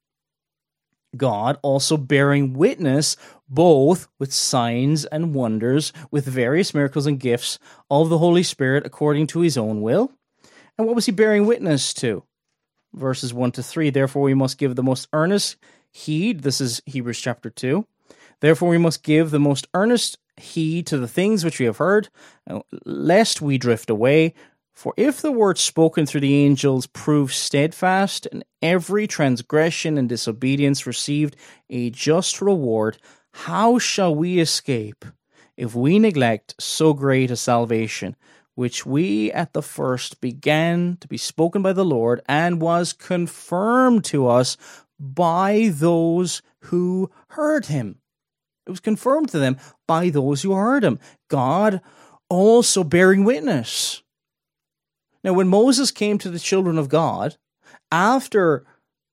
God also bearing witness both with signs and wonders, with various miracles and gifts of the Holy Spirit according to His own will. And what was He bearing witness to? Verses 1 to 3. "Therefore we must give the most earnest heed." This is Hebrews chapter 2. "Therefore we must give the most earnest heed to the things which we have heard, lest we drift away. For if the word spoken through the angels proved steadfast, and every transgression and disobedience received a just reward, how shall we escape if we neglect so great a salvation, which we at the first began to be spoken by the Lord, and was confirmed to us by those who heard Him?" It was confirmed to them by those who heard Him. God also bearing witness. Now, when Moses came to the children of God, after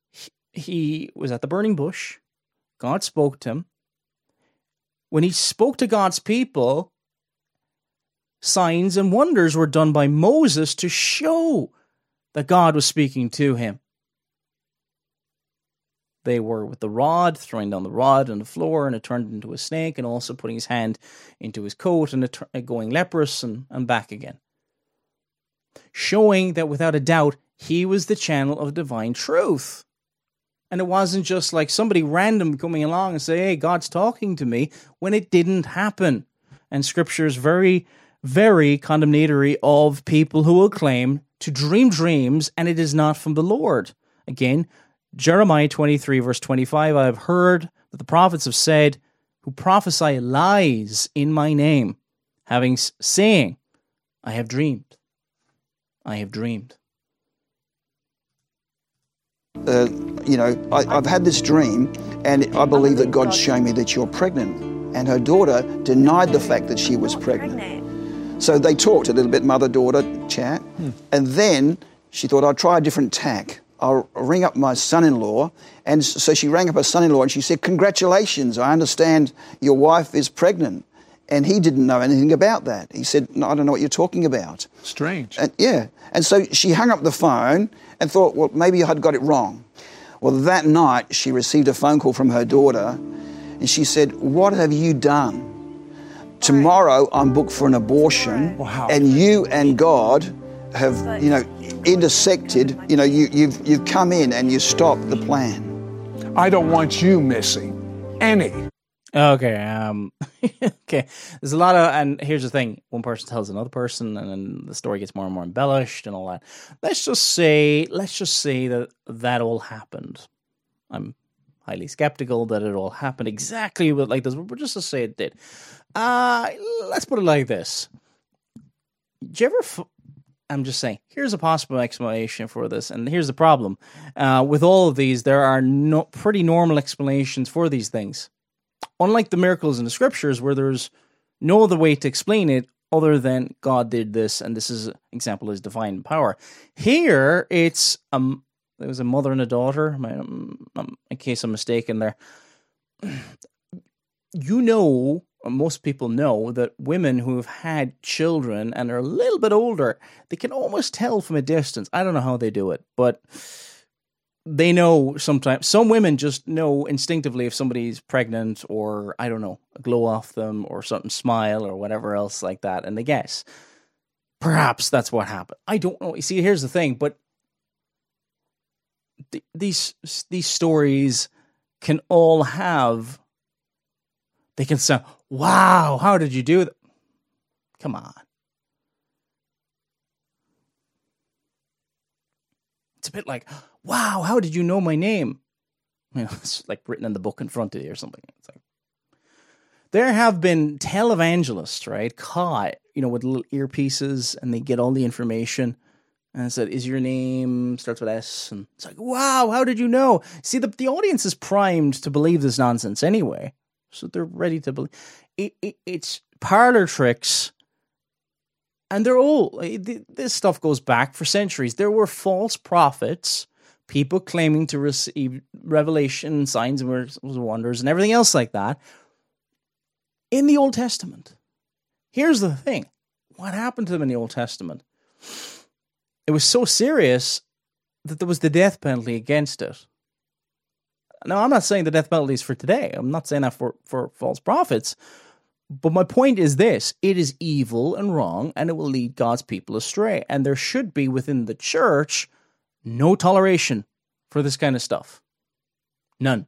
he was at the burning bush, God spoke to him. When he spoke to God's people, signs and wonders were done by Moses to show that God was speaking to him. They were with the rod, throwing down the rod on the floor, and it turned into a snake, and also putting his hand into his coat and going leprous and back again. Showing that without a doubt, he was the channel of divine truth. And it wasn't just like somebody random coming along and say, "Hey, God's talking to me," when it didn't happen. And Scripture is very, very condemnatory of people who will claim to dream dreams and it is not from the Lord. Again, Jeremiah 23, verse 25, "I have heard that the prophets have said, who prophesy lies in my name, saying, I have dreamed. I have dreamed." I've had this dream, and I believe that God's showing me that you're pregnant. And her daughter denied the fact that she was pregnant. So they talked a little bit, mother-daughter chat. And then she thought, I'll try a different tack. I'll ring up my son-in-law. And so she rang up her son-in-law and she said, congratulations, I understand your wife is pregnant. And he didn't know anything about that. He said, no, I don't know what you're talking about. Strange. And so she hung up the phone and thought, well, maybe I had got it wrong. Well, that night she received a phone call from her daughter. And she said, what have you done? Tomorrow I'm booked for an abortion. Wow. And you and God have, intersected. You've come in and you stopped the plan. I don't want you missing any. Okay, okay. There's a lot of, and here's the thing: one person tells another person, and then the story gets more and more embellished and all that. Let's just say that all happened. I'm highly skeptical that it all happened exactly like this, but just to say it did. Let's put it like this. Did you ever... I'm just saying, here's a possible explanation for this, and here's the problem. With all of these, there are pretty normal explanations for these things. Unlike the miracles in the scriptures, where there's no other way to explain it other than God did this, and this is an example of his divine power. Here, it's... there was a mother and a daughter, in case I'm mistaken there. Most people know that women who have had children and are a little bit older, they can almost tell from a distance. I don't know how they do it, but they know sometimes. Some women just know instinctively if somebody's pregnant, or, I don't know, a glow off them or something, smile or whatever else like that, and they guess. Perhaps that's what happened. I don't know. You see, here's the thing, but these stories can all have, they can say, wow, how did you do that? Come on. It's a bit like, wow, how did you know my name? It's like written in the book in front of you or something. It's like, there have been televangelists, right, caught, with little earpieces, and they get all the information. And it said, is your name starts with S? And it's like, wow, how did you know? See, the audience is primed to believe this nonsense anyway. So they're ready to believe. It's parlor tricks. And they're all, this stuff goes back for centuries. There were false prophets, people claiming to receive revelation, signs and wonders, and everything else like that in the Old Testament. Here's the thing. What happened to them in the Old Testament? It was so serious that there was the death penalty against it. Now, I'm not saying the death penalty is for today. I'm not saying that for false prophets. But my point is this. It is evil and wrong, and it will lead God's people astray. And there should be within the church no toleration for this kind of stuff. None.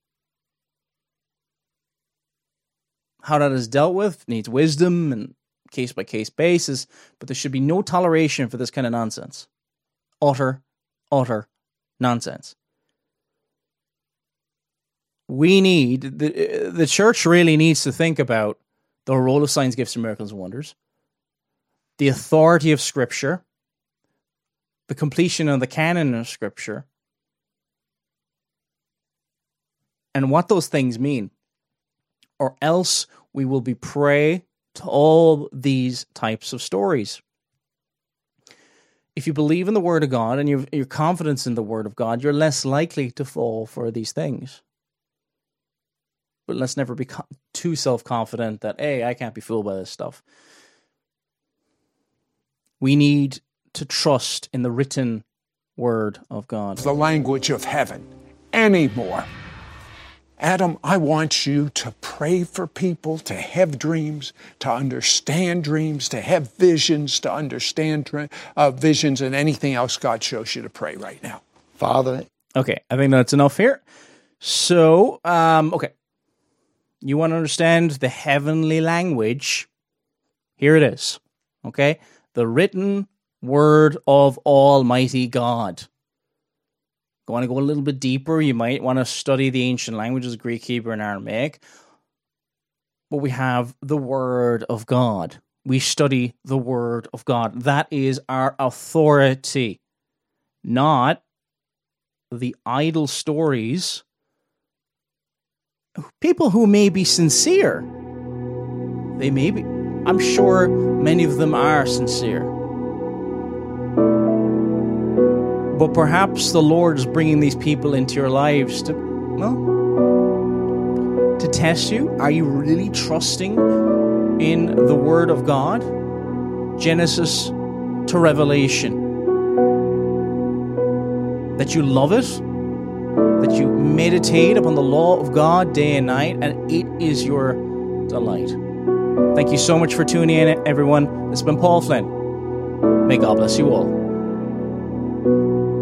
How that is dealt with needs wisdom and case-by-case basis, but there should be no toleration for this kind of nonsense. Utter nonsense. We need, the church really needs to think about the role of signs, gifts, and miracles and wonders, the authority of Scripture, the completion of the canon of Scripture, and what those things mean, or else we will be prey to all these types of stories. If you believe in the Word of God and your confidence in the Word of God, you're less likely to fall for these things. But let's never be too self-confident that, hey, I can't be fooled by this stuff. We need to trust in the written Word of God. The language of heaven anymore. Adam, I want you to pray for people, to have dreams, to understand dreams, to have visions, to understand visions, and anything else God shows you to pray right now. Father. Okay, I think that's enough here. So, okay. You want to understand the heavenly language? Here it is. Okay? The written word of Almighty God. Want to go a little bit deeper, you might want to study the ancient languages, Greek, Hebrew, and Aramaic. But we have the Word of God. We study the Word of God. That is our authority, not the idle stories, people who may be sincere, they may be, I'm sure many of them are sincere, but perhaps the Lord is bringing these people into your lives to test you. Are you really trusting in the Word of God? Genesis to Revelation. That you love it, that you meditate upon the law of God day and night, and it is your delight. Thank you so much for tuning in, everyone. This has been Paul Flynn. May God bless you all.